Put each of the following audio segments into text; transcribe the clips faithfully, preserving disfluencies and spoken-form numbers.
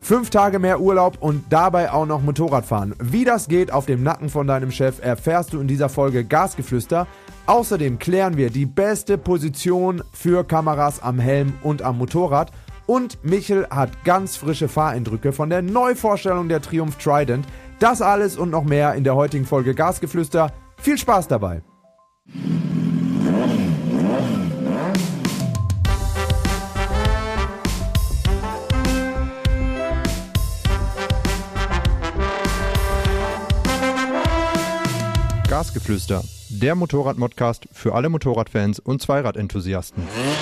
Fünf Tage mehr Urlaub und dabei auch noch Motorradfahren. Wie das geht auf dem Nacken von deinem Chef, erfährst du in dieser Folge Gasgeflüster. Außerdem klären wir die beste Position für Kameras am Helm und am Motorrad. Und Michel hat ganz frische Fahreindrücke von der Neuvorstellung der Triumph Trident. Das alles und noch mehr in der heutigen Folge Gasgeflüster. Viel Spaß dabei! Gasgeflüster, der Motorrad-Modcast für alle Motorradfans und Zweiradenthusiasten.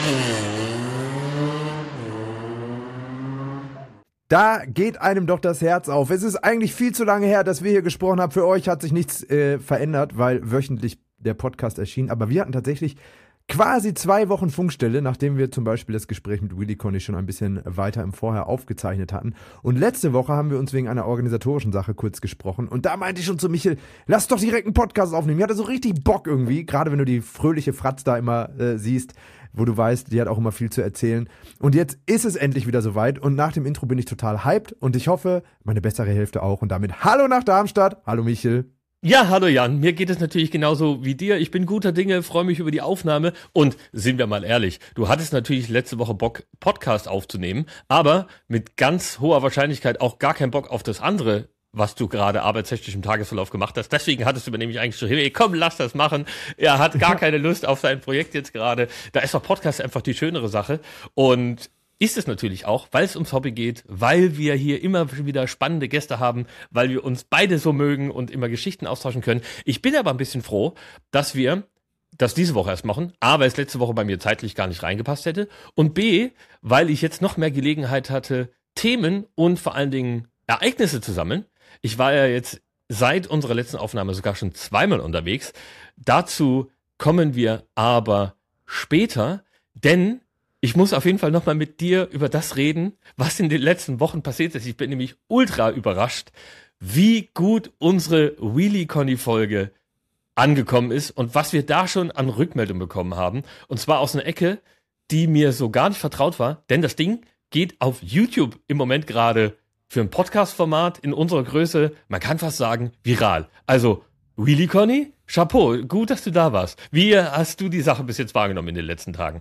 Da geht einem doch das Herz auf. Es ist eigentlich viel zu lange her, dass wir hier gesprochen haben. Für euch hat sich nichts äh, verändert, weil wöchentlich der Podcast erschien. Aber wir hatten tatsächlich quasi zwei Wochen Funkstelle, nachdem wir zum Beispiel das Gespräch mit Willy Conny schon ein bisschen weiter im Vorher aufgezeichnet hatten. Und letzte Woche haben wir uns wegen einer organisatorischen Sache kurz gesprochen. Und da meinte ich schon zu Michel, lass doch direkt einen Podcast aufnehmen. Ich hatte so richtig Bock irgendwie, gerade wenn du die fröhliche Fratz da immer äh, siehst, wo du weißt, die hat auch immer viel zu erzählen. Und jetzt ist es endlich wieder soweit. Und nach dem Intro bin ich total hyped. Und ich hoffe, meine bessere Hälfte auch. Und damit hallo nach Darmstadt. Hallo Michel. Ja, hallo Jan, mir geht es natürlich genauso wie dir. Ich bin guter Dinge, freue mich über die Aufnahme und sind wir mal ehrlich, du hattest natürlich letzte Woche Bock, Podcast aufzunehmen, aber mit ganz hoher Wahrscheinlichkeit auch gar keinen Bock auf das andere, was du gerade arbeitstechnisch im Tagesverlauf gemacht hast. Deswegen hattest du mir nämlich eigentlich schon, hey, komm, lass das machen. Er hat gar keine Lust auf sein Projekt jetzt gerade. Da ist doch Podcast einfach die schönere Sache und ist es natürlich auch, weil es ums Hobby geht, weil wir hier immer wieder spannende Gäste haben, weil wir uns beide so mögen und immer Geschichten austauschen können. Ich bin aber ein bisschen froh, dass wir das diese Woche erst machen, A, weil es letzte Woche bei mir zeitlich gar nicht reingepasst hätte und B, weil ich jetzt noch mehr Gelegenheit hatte, Themen und vor allen Dingen Ereignisse zu sammeln. Ich war ja jetzt seit unserer letzten Aufnahme sogar schon zweimal unterwegs. Dazu kommen wir aber später, denn ich muss auf jeden Fall nochmal mit dir über das reden, was in den letzten Wochen passiert ist. Ich bin nämlich ultra überrascht, wie gut unsere Willy Conny Folge angekommen ist und was wir da schon an Rückmeldung bekommen haben. Und zwar aus einer Ecke, die mir so gar nicht vertraut war, denn das Ding geht auf YouTube im Moment gerade für ein Podcast-Format in unserer Größe, man kann fast sagen, viral. Also Willy Conny, Chapeau, gut, dass du da warst. Wie hast du die Sache bis jetzt wahrgenommen in den letzten Tagen?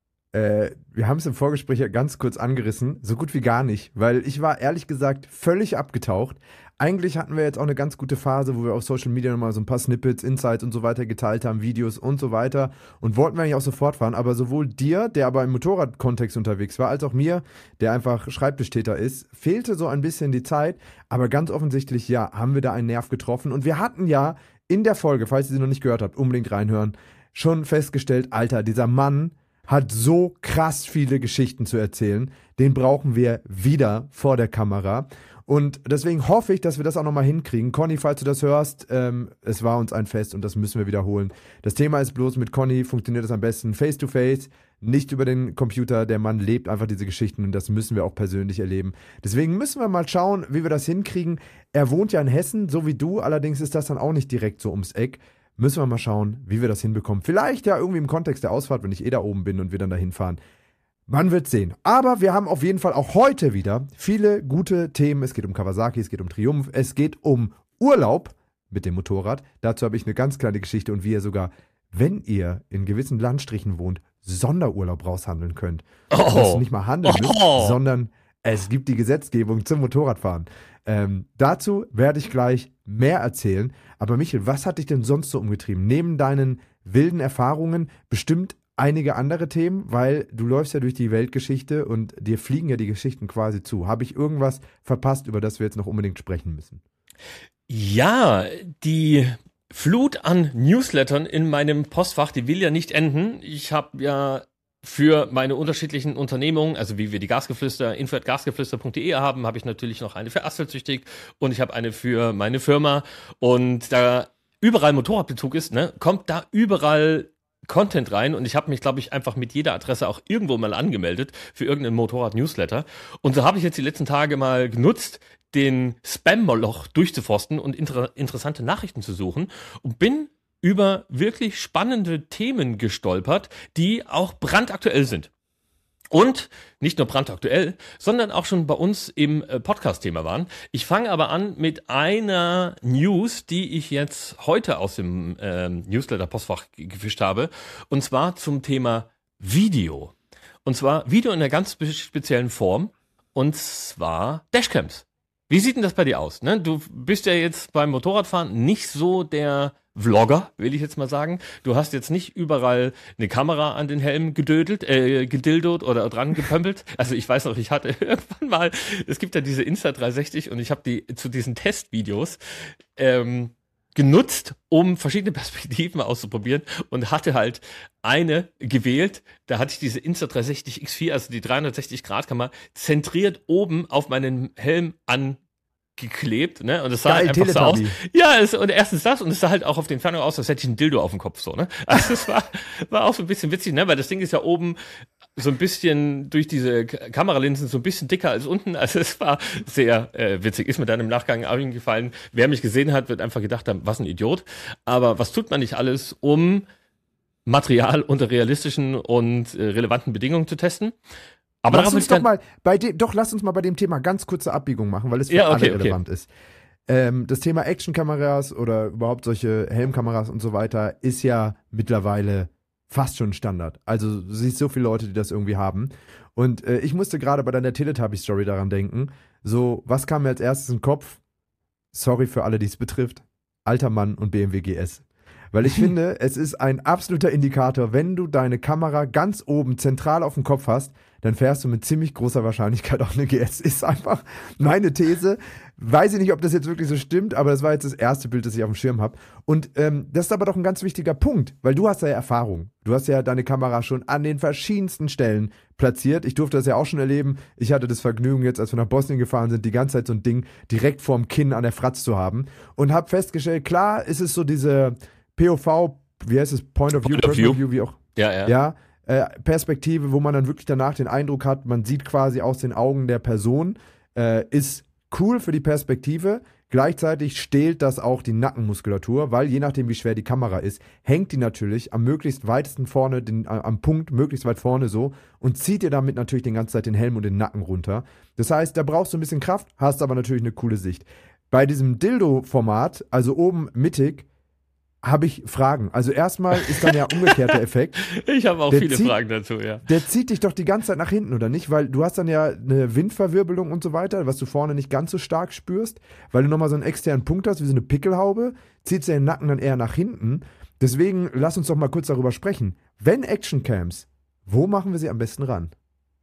Äh, wir haben es im Vorgespräch ja ganz kurz angerissen, so gut wie gar nicht, weil ich war ehrlich gesagt völlig abgetaucht. Eigentlich hatten wir jetzt auch eine ganz gute Phase, wo wir auf Social Media nochmal so ein paar Snippets, Insights und so weiter geteilt haben, Videos und so weiter und wollten wir eigentlich auch sofort fahren, aber sowohl dir, der aber im Motorradkontext unterwegs war, als auch mir, der einfach Schreibtischtäter ist, fehlte so ein bisschen die Zeit, aber ganz offensichtlich, ja, haben wir da einen Nerv getroffen und wir hatten ja in der Folge, falls ihr sie noch nicht gehört habt, unbedingt reinhören, schon festgestellt, Alter, dieser Mann hat so krass viele Geschichten zu erzählen. Den brauchen wir wieder vor der Kamera. Und deswegen hoffe ich, dass wir das auch nochmal hinkriegen. Conny, falls du das hörst, ähm, es war uns ein Fest und das müssen wir wiederholen. Das Thema ist bloß, mit Conny funktioniert das am besten face-to-face, nicht über den Computer. Der Mann lebt einfach diese Geschichten und das müssen wir auch persönlich erleben. Deswegen müssen wir mal schauen, wie wir das hinkriegen. Er wohnt ja in Hessen, so wie du. Allerdings ist das dann auch nicht direkt so ums Eck. Müssen wir mal schauen, wie wir das hinbekommen. Vielleicht ja irgendwie im Kontext der Ausfahrt, wenn ich eh da oben bin und wir dann dahin fahren. Man wird sehen. Aber wir haben auf jeden Fall auch heute wieder viele gute Themen. Es geht um Kawasaki, es geht um Triumph, es geht um Urlaub mit dem Motorrad. Dazu habe ich eine ganz kleine Geschichte und wie ihr sogar, wenn ihr in gewissen Landstrichen wohnt, Sonderurlaub raushandeln könnt. Oh. Dass ihr nicht mal handeln müsst, oh. sondern es gibt die Gesetzgebung zum Motorradfahren. Ähm, dazu werde ich gleich mehr erzählen. Aber Michel, was hat dich denn sonst so umgetrieben? Neben deinen wilden Erfahrungen bestimmt einige andere Themen, weil du läufst ja durch die Weltgeschichte und dir fliegen ja die Geschichten quasi zu. Habe ich irgendwas verpasst, über das wir jetzt noch unbedingt sprechen müssen? Ja, die Flut an Newslettern in meinem Postfach, die will ja nicht enden. Ich habe ja für meine unterschiedlichen Unternehmungen, also wie wir die Gasgeflüster, info at gasgeflüster punkt de haben, habe ich natürlich noch eine für Asphalt-Süchtig und ich habe eine für meine Firma. Und da überall Motorradbezug ist, ne, kommt da überall Content rein. Und ich habe mich, glaube ich, einfach mit jeder Adresse auch irgendwo mal angemeldet für irgendeinen Motorrad-Newsletter. Und so habe ich jetzt die letzten Tage mal genutzt, den Spam-Moloch durchzuforsten und inter- interessante Nachrichten zu suchen und bin über wirklich spannende Themen gestolpert, die auch brandaktuell sind. und nicht nur brandaktuell, sondern auch schon bei uns im äh, Podcast-Thema waren. Ich fange aber an mit einer News, die ich jetzt heute aus dem äh, Newsletter-Postfach g- gefischt habe, und zwar zum Thema Video. Und zwar Video in einer ganz spe- speziellen Form, und zwar Dashcams. Wie sieht denn das bei dir aus? Ne? Du bist ja jetzt beim Motorradfahren nicht so der Vlogger, will ich jetzt mal sagen. Du hast jetzt nicht überall eine Kamera an den Helm gedödelt, äh, gedildot oder dran gepömpelt. Also ich weiß noch, ich hatte irgendwann mal, es gibt ja diese Insta dreihundertsechzig und ich habe die zu diesen Testvideos ähm, genutzt, um verschiedene Perspektiven auszuprobieren und hatte halt eine gewählt. Da hatte ich diese Insta dreihundertsechzig X vier, also die dreihundertsechzig Grad Kamera, zentriert oben auf meinen Helm angeklebt, ne? Und es sah Geil, halt einfach so aus. Teletubby. Ja, es, und erstens das, und es sah halt auch auf den Fernrohr aus, als hätte ich einen Dildo auf dem Kopf, so, ne? Also es war, war auch so ein bisschen witzig, ne? Weil das Ding ist ja oben so ein bisschen durch diese K- Kameralinsen so ein bisschen dicker als unten. Also es war sehr äh, witzig. Ist mir dann im Nachgang auch gefallen. Wer mich gesehen hat, wird einfach gedacht haben, was ein Idiot. Aber was tut man nicht alles, um Material unter realistischen und äh, relevanten Bedingungen zu testen? Aber Lass darauf will uns ich doch dann, mal bei dem, doch lass uns mal bei dem Thema ganz kurze Abbiegung machen, weil es für Ja, okay, alle okay. relevant ist. Ähm, das Thema Actionkameras oder überhaupt solche Helmkameras und so weiter ist ja mittlerweile fast schon Standard. Also du siehst so viele Leute, die das irgendwie haben. Und äh, ich musste gerade bei deiner Teletubby-Story daran denken. So, was kam mir als erstes in den Kopf? Sorry für alle, die es betrifft. Alter Mann und B M W G S. Weil ich finde, es ist ein absoluter Indikator, wenn du deine Kamera ganz oben zentral auf dem Kopf hast, dann fährst du mit ziemlich großer Wahrscheinlichkeit auch eine G S. Ist einfach meine These. Weiß ich nicht, ob das jetzt wirklich so stimmt, aber das war jetzt das erste Bild, das ich auf dem Schirm habe. Und ähm, das ist aber doch ein ganz wichtiger Punkt, weil du hast ja Erfahrung. Du hast ja deine Kamera schon an den verschiedensten Stellen platziert. Ich durfte das ja auch schon erleben. Ich hatte das Vergnügen jetzt, als wir nach Bosnien gefahren sind, die ganze Zeit so ein Ding direkt vorm Kinn an der Fratz zu haben. Und habe festgestellt, klar ist es so diese P O V, wie heißt es, Point of View, Point of Personal View. View, wie auch, ja, ja. ja, äh, Perspektive, wo man dann wirklich danach den Eindruck hat, man sieht quasi aus den Augen der Person, äh, ist cool für die Perspektive. Gleichzeitig stählt das auch die Nackenmuskulatur, weil je nachdem, wie schwer die Kamera ist, hängt die natürlich am möglichst weitesten vorne, den, äh, am Punkt möglichst weit vorne so und zieht dir damit natürlich die ganze Zeit den Helm und den Nacken runter. Das heißt, da brauchst du ein bisschen Kraft, hast aber natürlich eine coole Sicht. Bei diesem Dildo-Format, also oben mittig, habe ich Fragen. Also erstmal ist dann ja umgekehrter Effekt. Ich habe auch Der viele zieht- Fragen dazu, ja. Der zieht dich doch die ganze Zeit nach hinten, oder nicht? Weil du hast dann ja eine Windverwirbelung und so weiter, was du vorne nicht ganz so stark spürst, weil du nochmal so einen externen Punkt hast, wie so eine Pickelhaube, zieht den Nacken dann eher nach hinten. Deswegen lass uns doch mal kurz darüber sprechen. Wenn Actioncams, wo machen wir sie am besten ran?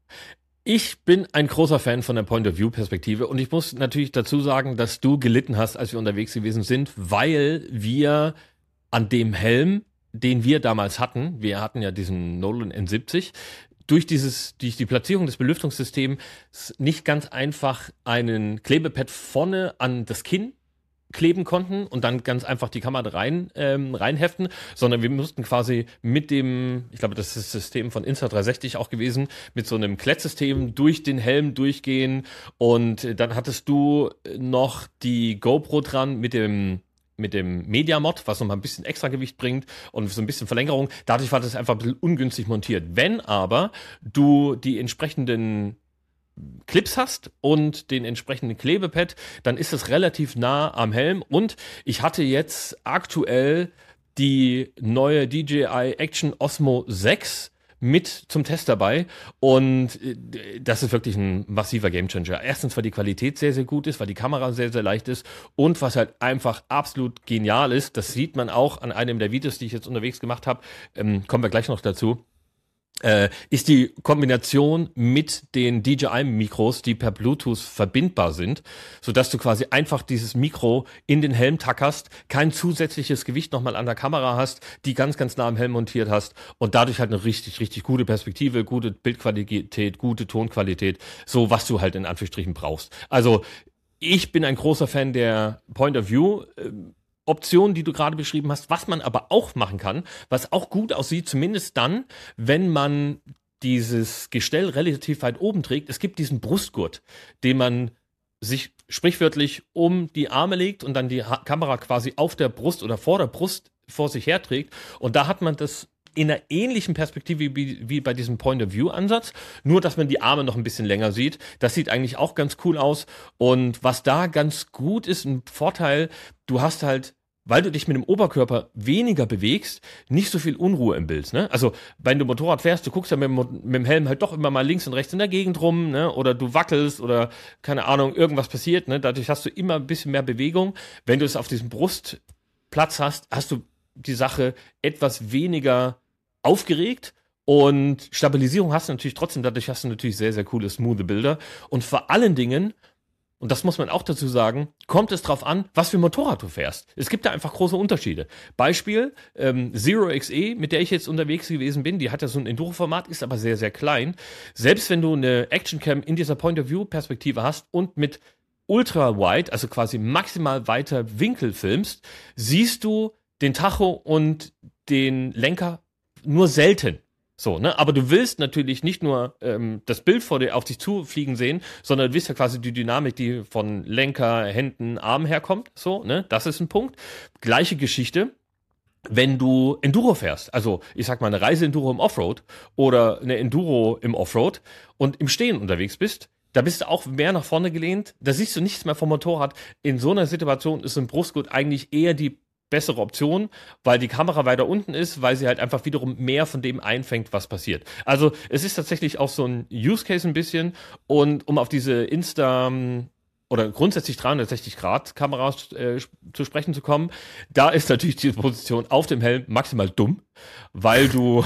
Ich bin ein großer Fan von der Point-of-View-Perspektive und ich muss natürlich dazu sagen, dass du gelitten hast, als wir unterwegs gewesen sind, weil wir an dem Helm, den wir damals hatten, wir hatten ja diesen Nolan N siebzig, durch dieses, durch die Platzierung des Belüftungssystems nicht ganz einfach einen Klebepad vorne an das Kinn kleben konnten und dann ganz einfach die Kamera rein ähm, reinheften, sondern wir mussten quasi mit dem, ich glaube, das ist das System von Insta dreihundertsechzig auch gewesen, mit so einem Klettsystem durch den Helm durchgehen und äh, dann hattest du noch die GoPro dran mit dem mit dem Media-Mod, was nochmal ein bisschen extra Gewicht bringt und so ein bisschen Verlängerung. Dadurch war das einfach ein bisschen ungünstig montiert. Wenn aber du die entsprechenden Clips hast und den entsprechenden Klebepad, dann ist es relativ nah am Helm. Und ich hatte jetzt aktuell die neue D J I Action Osmo sechs mit zum Test dabei und äh, das ist wirklich ein massiver Gamechanger. Erstens, weil die Qualität sehr, sehr gut ist, weil die Kamera sehr, sehr leicht ist und was halt einfach absolut genial ist, das sieht man auch an einem der Videos, die ich jetzt unterwegs gemacht habe, ähm, kommen wir gleich noch dazu, Äh, ist die Kombination mit den D J I-Mikros, die per Bluetooth verbindbar sind, sodass du quasi einfach dieses Mikro in den Helm tackerst, kein zusätzliches Gewicht nochmal an der Kamera hast, die ganz, ganz nah am Helm montiert hast und dadurch halt eine richtig, richtig gute Perspektive, gute Bildqualität, gute Tonqualität, so was du halt in Anführungsstrichen brauchst. Also ich bin ein großer Fan der Point-of-View, äh, Option, die du gerade beschrieben hast, was man aber auch machen kann, was auch gut aussieht, zumindest dann, wenn man dieses Gestell relativ weit oben trägt. Es gibt diesen Brustgurt, den man sich sprichwörtlich um die Arme legt und dann die ha- Kamera quasi auf der Brust oder vor der Brust vor sich herträgt. Und da hat man das in einer ähnlichen Perspektive wie, wie bei diesem Point-of-View-Ansatz, nur dass man die Arme noch ein bisschen länger sieht. Das sieht eigentlich auch ganz cool aus. Und was da ganz gut ist, ein Vorteil, du hast halt, weil du dich mit dem Oberkörper weniger bewegst, nicht so viel Unruhe im Bild. Ne? Also, wenn du Motorrad fährst, du guckst ja mit dem, mit dem Helm halt doch immer mal links und rechts in der Gegend rum, ne? Oder du wackelst oder, keine Ahnung, irgendwas passiert. Ne? Dadurch hast du immer ein bisschen mehr Bewegung. Wenn du es auf diesem Brustplatz hast, hast du die Sache etwas weniger aufgeregt. Und Stabilisierung hast du natürlich trotzdem, dadurch hast du natürlich sehr, sehr coole, smooth Bilder. Und vor allen Dingen, und das muss man auch dazu sagen, kommt es drauf an, was für ein Motorrad du fährst. Es gibt da einfach große Unterschiede. Beispiel, ähm, Zero X E, mit der ich jetzt unterwegs gewesen bin, die hat ja so ein Enduro-Format, ist aber sehr, sehr klein. Selbst wenn du eine Actioncam in dieser Point-of-View-Perspektive hast und mit Ultra-Wide, also quasi maximal weiter Winkel filmst, siehst du den Tacho und den Lenker nur selten. So, ne? Aber du willst natürlich nicht nur ähm, das Bild vor dir auf dich zufliegen sehen, sondern du willst ja quasi die Dynamik, die von Lenker, Händen, Armen herkommt. So, ne? Das ist ein Punkt. Gleiche Geschichte, wenn du Enduro fährst. Also, ich sag mal, eine Reise-Enduro im Offroad oder eine Enduro im Offroad und im Stehen unterwegs bist, da bist du auch mehr nach vorne gelehnt. Da siehst du nichts mehr vom Motorrad. In so einer Situation ist ein Brustgurt eigentlich eher die bessere Option, weil die Kamera weiter unten ist, weil sie halt einfach wiederum mehr von dem einfängt, was passiert. Also es ist tatsächlich auch so ein Use Case ein bisschen, und um auf diese Insta oder grundsätzlich dreihundertsechzig Grad Kameras äh, zu sprechen zu kommen, da ist natürlich die Position auf dem Helm maximal dumm, weil du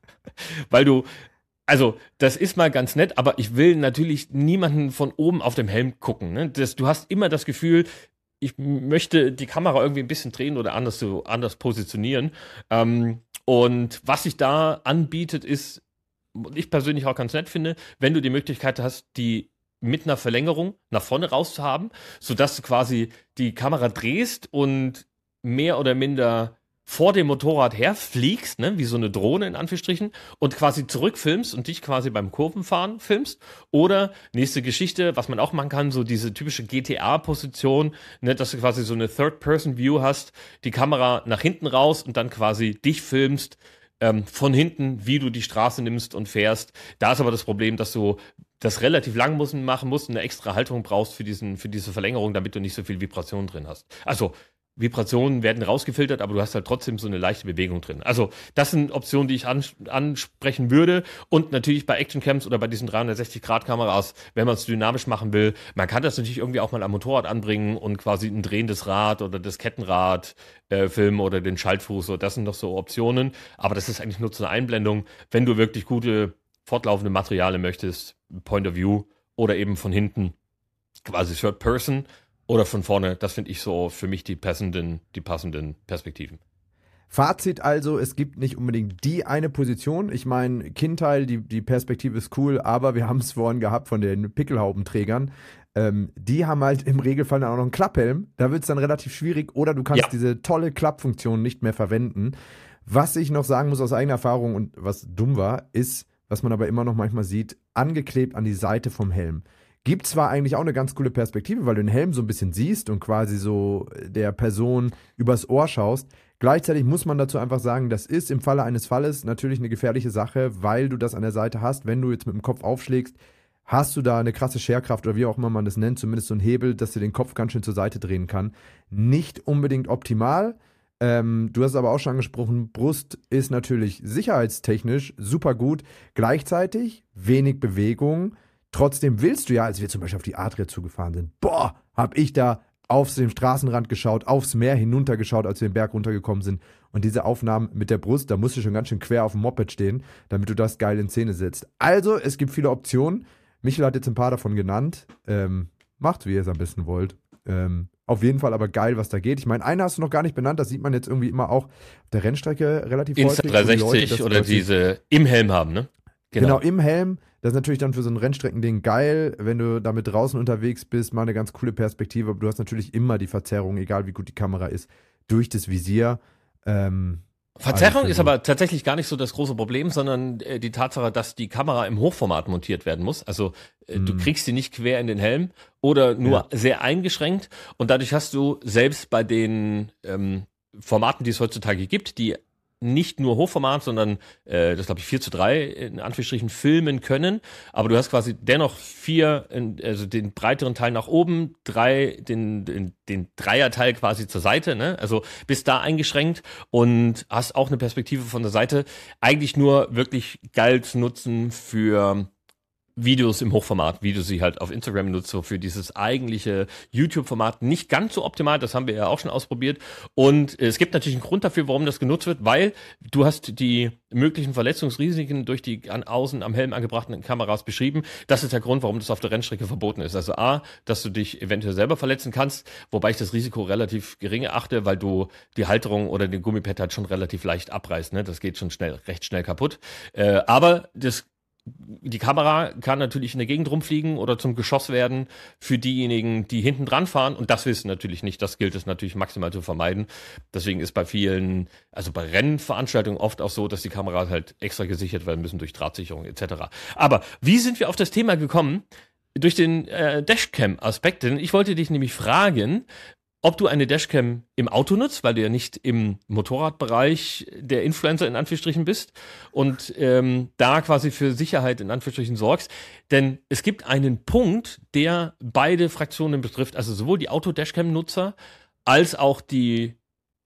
weil du also, das ist mal ganz nett, aber ich will natürlich niemanden von oben auf dem Helm gucken. Ne? Das, du hast immer das Gefühl, ich möchte die Kamera irgendwie ein bisschen drehen oder anders so anders positionieren. Ähm, und was sich da anbietet, ist, ich persönlich auch ganz nett finde, wenn du die Möglichkeit hast, die mit einer Verlängerung nach vorne raus zu haben, sodass du quasi die Kamera drehst und mehr oder minder vor dem Motorrad herfliegst, ne, wie so eine Drohne in Anführungsstrichen, und quasi zurückfilmst und dich quasi beim Kurvenfahren filmst. Oder nächste Geschichte, was man auch machen kann, so diese typische G T A-Position, ne, dass du quasi so eine Third-Person-View hast, die Kamera nach hinten raus und dann quasi dich filmst ähm, von hinten, wie du die Straße nimmst und fährst. Da ist aber das Problem, dass du das relativ lang müssen, machen musst und eine extra Haltung brauchst für diesen, für diese Verlängerung, damit du nicht so viel Vibration drin hast. Also Vibrationen werden rausgefiltert, aber du hast halt trotzdem so eine leichte Bewegung drin. Also das sind Optionen, die ich ans- ansprechen würde. Und natürlich bei Actioncams oder bei diesen dreihundertsechzig Grad Kameras, wenn man es dynamisch machen will, man kann das natürlich irgendwie auch mal am Motorrad anbringen und quasi ein drehendes Rad oder das Kettenrad äh, filmen oder den Schaltfuß. So, das sind noch so Optionen. Aber das ist eigentlich nur so eine Einblendung. Wenn du wirklich gute fortlaufende Materialien möchtest, Point of View oder eben von hinten quasi Third Person oder von vorne, das finde ich so für mich die passenden, die passenden Perspektiven. Fazit also, es gibt nicht unbedingt die eine Position. Ich meine, Kinnteil, die, die Perspektive ist cool, aber wir haben es vorhin gehabt von den Pickelhaubenträgern. Ähm, die haben halt im Regelfall dann auch noch einen Klapphelm. Da wird es dann relativ schwierig, oder du kannst ja. diese tolle Klappfunktion nicht mehr verwenden. Was ich noch sagen muss aus eigener Erfahrung und was dumm war, ist, was man aber immer noch manchmal sieht, angeklebt an die Seite vom Helm. Gibt zwar eigentlich auch eine ganz coole Perspektive, weil du den Helm so ein bisschen siehst und quasi so der Person übers Ohr schaust. Gleichzeitig muss man dazu einfach sagen, das ist im Falle eines Falles natürlich eine gefährliche Sache, weil du das an der Seite hast. Wenn du jetzt mit dem Kopf aufschlägst, hast du da eine krasse Scherkraft oder wie auch immer man das nennt, zumindest so ein Hebel, dass du den Kopf ganz schön zur Seite drehen kann. Nicht unbedingt optimal. Ähm, du hast es aber auch schon angesprochen, Brust ist natürlich sicherheitstechnisch super gut. Gleichzeitig wenig Bewegung. Trotzdem willst du ja, als wir zum Beispiel auf die Adria zugefahren sind, boah, hab ich da auf den Straßenrand geschaut, aufs Meer hinuntergeschaut, als wir den Berg runtergekommen sind. Und diese Aufnahmen mit der Brust, da musst du schon ganz schön quer auf dem Moped stehen, damit du das geil in Szene setzt. Also, es gibt viele Optionen. Michael hat jetzt ein paar davon genannt. Ähm, macht, wie ihr es am besten wollt. Ähm, auf jeden Fall aber geil, was da geht. Ich meine, eine hast du noch gar nicht benannt, das sieht man jetzt irgendwie immer auch auf der Rennstrecke relativ Insta häufig. dreihundertsechzig Leute, oder diese im Helm haben, ne? Genau. genau, im Helm. Das ist natürlich dann für so ein Rennstreckending geil, wenn du damit draußen unterwegs bist, mal eine ganz coole Perspektive, aber du hast natürlich immer die Verzerrung, egal wie gut die Kamera ist, durch das Visier. Ähm, Verzerrung ist aber tatsächlich gar nicht so das große Problem, sondern äh, die Tatsache, dass die Kamera im Hochformat montiert werden muss. Also äh, mm. du kriegst sie nicht quer in den Helm oder nur ja. sehr eingeschränkt, und dadurch hast du selbst bei den ähm, Formaten, die es heutzutage gibt, die nicht nur Hochformat, sondern äh, das glaube ich vier zu drei in Anführungsstrichen filmen können. Aber du hast quasi dennoch vier, also den breiteren Teil nach oben, drei, den, den, den Dreierteil quasi zur Seite, ne? Also bist da eingeschränkt und hast auch eine Perspektive von der Seite. Eigentlich nur wirklich geil zu nutzen für Videos im Hochformat, wie du sie halt auf Instagram nutzt, so für dieses eigentliche YouTube-Format nicht ganz so optimal, das haben wir ja auch schon ausprobiert und es gibt natürlich einen Grund dafür, warum das genutzt wird, weil du hast die möglichen Verletzungsrisiken durch die an außen am Helm angebrachten Kameras beschrieben. Das ist der Grund, warum das auf der Rennstrecke verboten ist. Also A, dass du dich eventuell selber verletzen kannst, wobei ich das Risiko relativ gering erachte, weil du die Halterung oder den Gummipad halt schon relativ leicht abreißt, ne? Das geht schon schnell, recht schnell kaputt. Äh, aber das Die Kamera kann natürlich in der Gegend rumfliegen oder zum Geschoss werden für diejenigen, die hinten dran fahren. Und das wissen natürlich nicht. Das gilt es natürlich maximal zu vermeiden. Deswegen ist bei vielen, also bei Rennveranstaltungen oft auch so, dass die Kameras halt extra gesichert werden müssen durch Drahtsicherung et cetera. Aber wie sind wir auf das Thema gekommen? Durch den äh, Dashcam-Aspekt. Denn ich wollte dich nämlich fragen, ob du eine Dashcam im Auto nutzt, weil du ja nicht im Motorradbereich der Influencer in Anführungsstrichen bist und ähm, da quasi für Sicherheit in Anführungsstrichen sorgst. Denn es gibt einen Punkt, der beide Fraktionen betrifft, also sowohl die Auto-Dashcam-Nutzer als auch die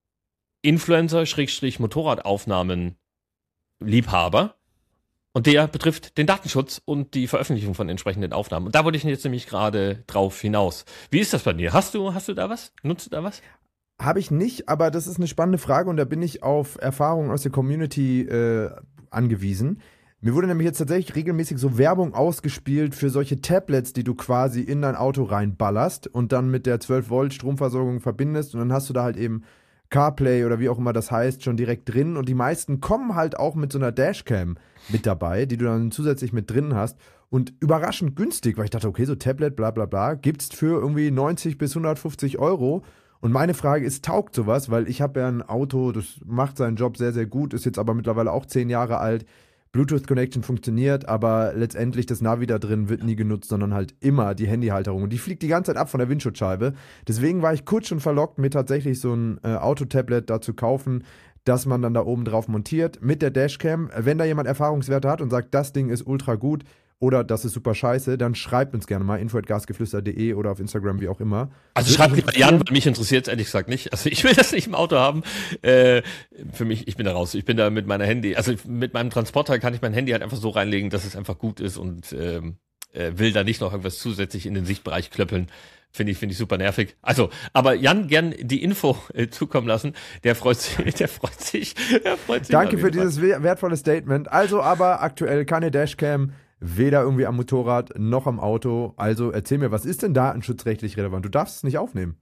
Influencer-Motorradaufnahmen-Liebhaber. Und der betrifft den Datenschutz und die Veröffentlichung von entsprechenden Aufnahmen. Und da wollte ich jetzt nämlich gerade drauf hinaus. Wie ist das bei dir? Hast du, hast du da was? Nutzt du da was? Habe ich nicht, aber das ist eine spannende Frage und da bin ich auf Erfahrungen aus der Community äh, angewiesen. Mir wurde nämlich jetzt tatsächlich regelmäßig so Werbung ausgespielt für solche Tablets, die du quasi in dein Auto reinballerst und dann mit der zwölf Volt Stromversorgung verbindest und dann hast du da halt eben CarPlay oder wie auch immer das heißt, schon direkt drin und die meisten kommen halt auch mit so einer Dashcam mit dabei, die du dann zusätzlich mit drin hast und überraschend günstig, weil ich dachte, okay, so Tablet, bla bla bla, gibt's für irgendwie neunzig bis hundertfünfzig Euro und meine Frage ist, taugt sowas, weil ich habe ja ein Auto, das macht seinen Job sehr, sehr gut, ist jetzt aber mittlerweile auch zehn Jahre alt, Bluetooth-Connection funktioniert, aber letztendlich das Navi da drin wird nie genutzt, sondern halt immer die Handyhalterung. Und die fliegt die ganze Zeit ab von der Windschutzscheibe. Deswegen war ich kurz schon verlockt, mir tatsächlich so ein äh, Autotablet da zu kaufen, das man dann da oben drauf montiert mit der Dashcam. Wenn da jemand Erfahrungswerte hat und sagt, das Ding ist ultra gut oder das ist super scheiße, dann schreibt uns gerne mal info at gasgeflüster punkt de oder auf Instagram, wie auch immer. Also schreibt lieber Jan, weil mich interessiert es ehrlich gesagt nicht. Also ich will das nicht im Auto haben. Äh, für mich, ich bin da raus. Ich bin da mit meiner Handy, also mit meinem Transporter kann ich mein Handy halt einfach so reinlegen, dass es einfach gut ist und ähm, äh, will da nicht noch irgendwas zusätzlich in den Sichtbereich klöppeln. Finde ich, finde ich super nervig. Also, aber Jan gern die Info äh, zukommen lassen. Der freut sich, der freut sich, der freut sich. Danke für dieses wertvolle Statement. Also, aber aktuell keine Dashcam, weder irgendwie am Motorrad noch am Auto. Also, erzähl mir, was ist denn datenschutzrechtlich relevant? Du darfst es nicht aufnehmen.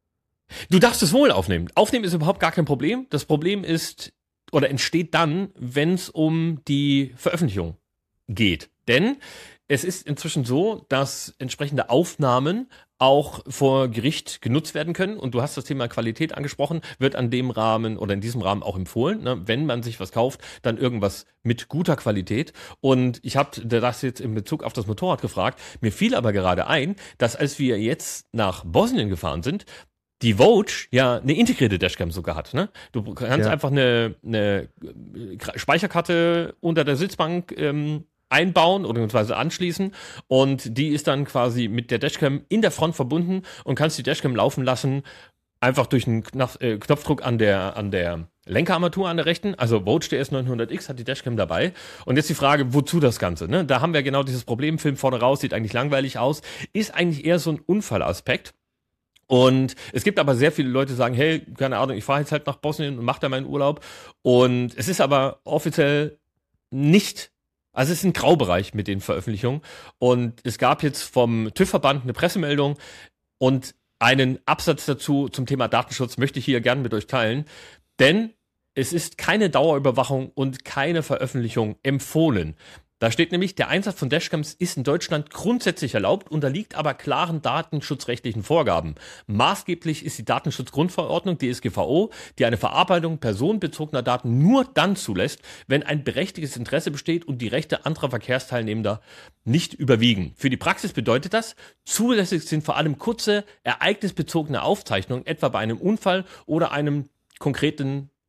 Du darfst es wohl aufnehmen. Aufnehmen ist überhaupt gar kein Problem. Das Problem ist oder entsteht dann, wenn es um die Veröffentlichung geht. Denn es ist inzwischen so, dass entsprechende Aufnahmen auch vor Gericht genutzt werden können. Und du hast das Thema Qualität angesprochen, wird an dem Rahmen oder in diesem Rahmen auch empfohlen, ne? Wenn man sich was kauft, dann irgendwas mit guter Qualität. Und ich habe das jetzt in Bezug auf das Motorrad gefragt. Mir fiel aber gerade ein, dass als wir jetzt nach Bosnien gefahren sind, die Vogue ja eine integrierte Dashcam sogar hat, ne? Du kannst ja einfach eine, eine Speicherkarte unter der Sitzbank ähm, einbauen oder beziehungsweise anschließen und die ist dann quasi mit der Dashcam in der Front verbunden und kannst die Dashcam laufen lassen, einfach durch einen Knopf, äh, Knopfdruck an der an der Lenkerarmatur an der rechten, also Vogue D S neunhundert X hat die Dashcam dabei und jetzt die Frage, wozu das Ganze, ne? Da haben wir genau dieses Problem, Film vorne raus, sieht eigentlich langweilig aus, ist eigentlich eher so ein Unfallaspekt. Und es gibt aber sehr viele Leute, die sagen, hey, keine Ahnung, ich fahre jetzt halt nach Bosnien und mache da meinen Urlaub und es ist aber offiziell nicht. Also es ist ein Graubereich mit den Veröffentlichungen und es gab jetzt vom TÜV-Verband eine Pressemeldung und einen Absatz dazu zum Thema Datenschutz möchte ich hier gerne mit euch teilen, denn es ist keine Dauerüberwachung und keine Veröffentlichung empfohlen. Da steht nämlich, der Einsatz von Dashcams ist in Deutschland grundsätzlich erlaubt, unterliegt aber klaren datenschutzrechtlichen Vorgaben. Maßgeblich ist die Datenschutzgrundverordnung, D S G V O, die eine Verarbeitung personenbezogener Daten nur dann zulässt, wenn ein berechtigtes Interesse besteht und die Rechte anderer Verkehrsteilnehmender nicht überwiegen. Für die Praxis bedeutet das, zulässig sind vor allem kurze, ereignisbezogene Aufzeichnungen, etwa bei einem Unfall oder einem konkreten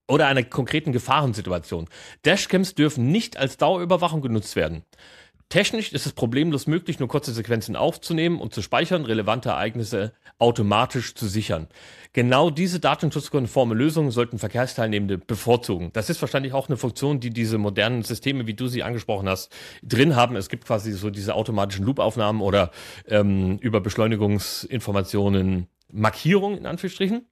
oder einer konkreten Gefahrensituation. Dashcams dürfen nicht als Dauerüberwachung genutzt werden. Technisch ist es problemlos möglich, nur kurze Sequenzen aufzunehmen und zu speichern, relevante Ereignisse automatisch zu sichern. Genau diese datenschutzkonforme Lösung sollten Verkehrsteilnehmende bevorzugen. Das ist wahrscheinlich auch eine Funktion, die diese modernen Systeme, wie du sie angesprochen hast, drin haben. Es gibt quasi so diese automatischen Loopaufnahmen oder ähm, über Beschleunigungsinformationen Markierungen in Anführungsstrichen.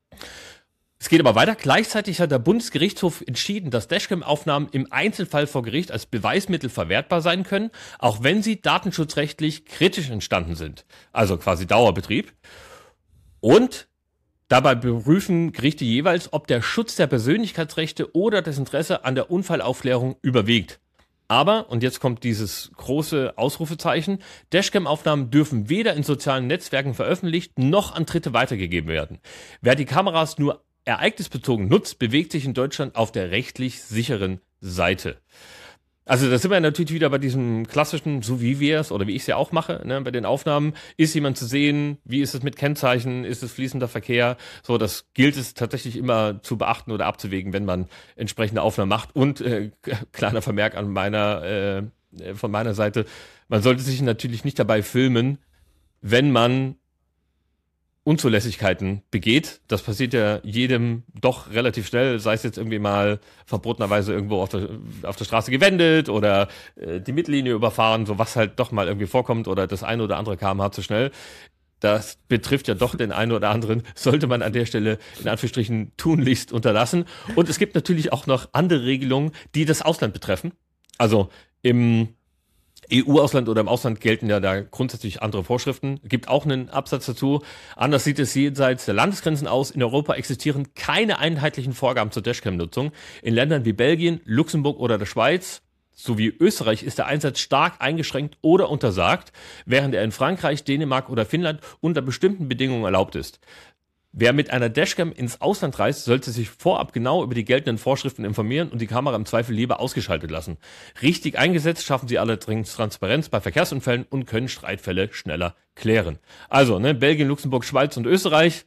Es geht aber weiter. Gleichzeitig hat der Bundesgerichtshof entschieden, dass Dashcam-Aufnahmen im Einzelfall vor Gericht als Beweismittel verwertbar sein können, auch wenn sie datenschutzrechtlich kritisch entstanden sind. Also quasi Dauerbetrieb. Und dabei prüfen Gerichte jeweils, ob der Schutz der Persönlichkeitsrechte oder das Interesse an der Unfallaufklärung überwiegt. Aber, und jetzt kommt dieses große Ausrufezeichen, Dashcam-Aufnahmen dürfen weder in sozialen Netzwerken veröffentlicht noch an Dritte weitergegeben werden. Wer die Kameras nur ereignisbezogen nutzt, bewegt sich in Deutschland auf der rechtlich sicheren Seite. Also da sind wir natürlich wieder bei diesem klassischen, so wie wir es oder wie ich es ja auch mache, ne, bei den Aufnahmen. Ist jemand zu sehen? Wie ist es mit Kennzeichen? Ist es fließender Verkehr? So, das gilt es tatsächlich immer zu beachten oder abzuwägen, wenn man entsprechende Aufnahmen macht. Und äh, kleiner Vermerk an meiner äh, von meiner Seite: Man sollte sich natürlich nicht dabei filmen, wenn man Unzulässigkeiten begeht. Das passiert ja jedem doch relativ schnell, sei es jetzt irgendwie mal verbotenerweise irgendwo auf der, auf der Straße gewendet oder äh, die Mittellinie überfahren, so was halt doch mal irgendwie vorkommt oder das eine oder andere Kilometer pro Stunde zu schnell. Das betrifft ja doch den einen oder anderen, sollte man an der Stelle in Anführungsstrichen tunlichst unterlassen. Und es gibt natürlich auch noch andere Regelungen, die das Ausland betreffen. Also im E U-Ausland oder im Ausland gelten ja da grundsätzlich andere Vorschriften. Es gibt auch einen Absatz dazu. Anders sieht es jenseits der Landesgrenzen aus. In Europa existieren keine einheitlichen Vorgaben zur Dashcam-Nutzung. In Ländern wie Belgien, Luxemburg oder der Schweiz sowie Österreich ist der Einsatz stark eingeschränkt oder untersagt, während er in Frankreich, Dänemark oder Finnland unter bestimmten Bedingungen erlaubt ist. Wer mit einer Dashcam ins Ausland reist, sollte sich vorab genau über die geltenden Vorschriften informieren und die Kamera im Zweifel lieber ausgeschaltet lassen. Richtig eingesetzt schaffen sie allerdings Transparenz bei Verkehrsunfällen und können Streitfälle schneller klären. Also, ne, Belgien, Luxemburg, Schweiz und Österreich,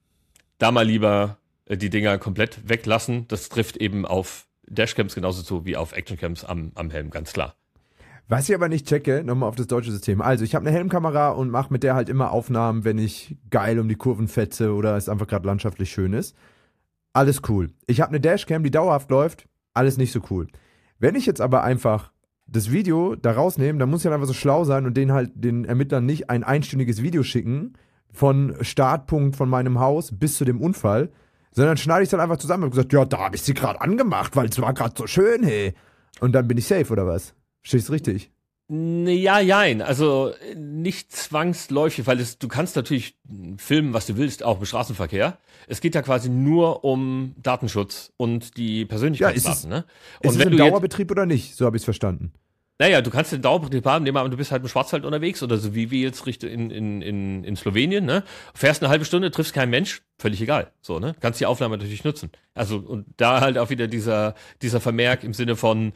da mal lieber äh, die Dinger komplett weglassen. Das trifft eben auf Dashcams genauso zu wie auf Actioncams am, am Helm, ganz klar. Was ich aber nicht checke, nochmal auf das deutsche System. Also ich habe eine Helmkamera und mache mit der halt immer Aufnahmen, wenn ich geil um die Kurven fetze oder es einfach gerade landschaftlich schön ist. Alles cool. Ich habe eine Dashcam, die dauerhaft läuft. Alles nicht so cool. Wenn ich jetzt aber einfach das Video da rausnehme, dann muss ich halt einfach so schlau sein und den halt den Ermittlern nicht ein einstündiges Video schicken von Startpunkt von meinem Haus bis zu dem Unfall, sondern schneide ich es dann einfach zusammen und gesagt, ja, da habe ich sie gerade angemacht, weil es war gerade so schön, hey. Und dann bin ich safe, oder was? Verstehst du richtig? Ja, jein. Also nicht zwangsläufig, weil es, du kannst natürlich filmen, was du willst, auch im Straßenverkehr. Es geht ja quasi nur um Datenschutz und die Persönlichkeitsdaten. Ja, ne? Und ist wenn es ein du Dauerbetrieb oder nicht? So habe ich es verstanden. Naja, du kannst den Dauerbetrieb haben, nehmen wir an, du bist halt im Schwarzwald unterwegs oder so wie wir jetzt Richtung in, in, in, in Slowenien, ne? Fährst eine halbe Stunde, triffst keinen Mensch, völlig egal. So, ne? Kannst die Aufnahme natürlich nutzen. Also, und da halt auch wieder dieser, dieser Vermerk im Sinne von,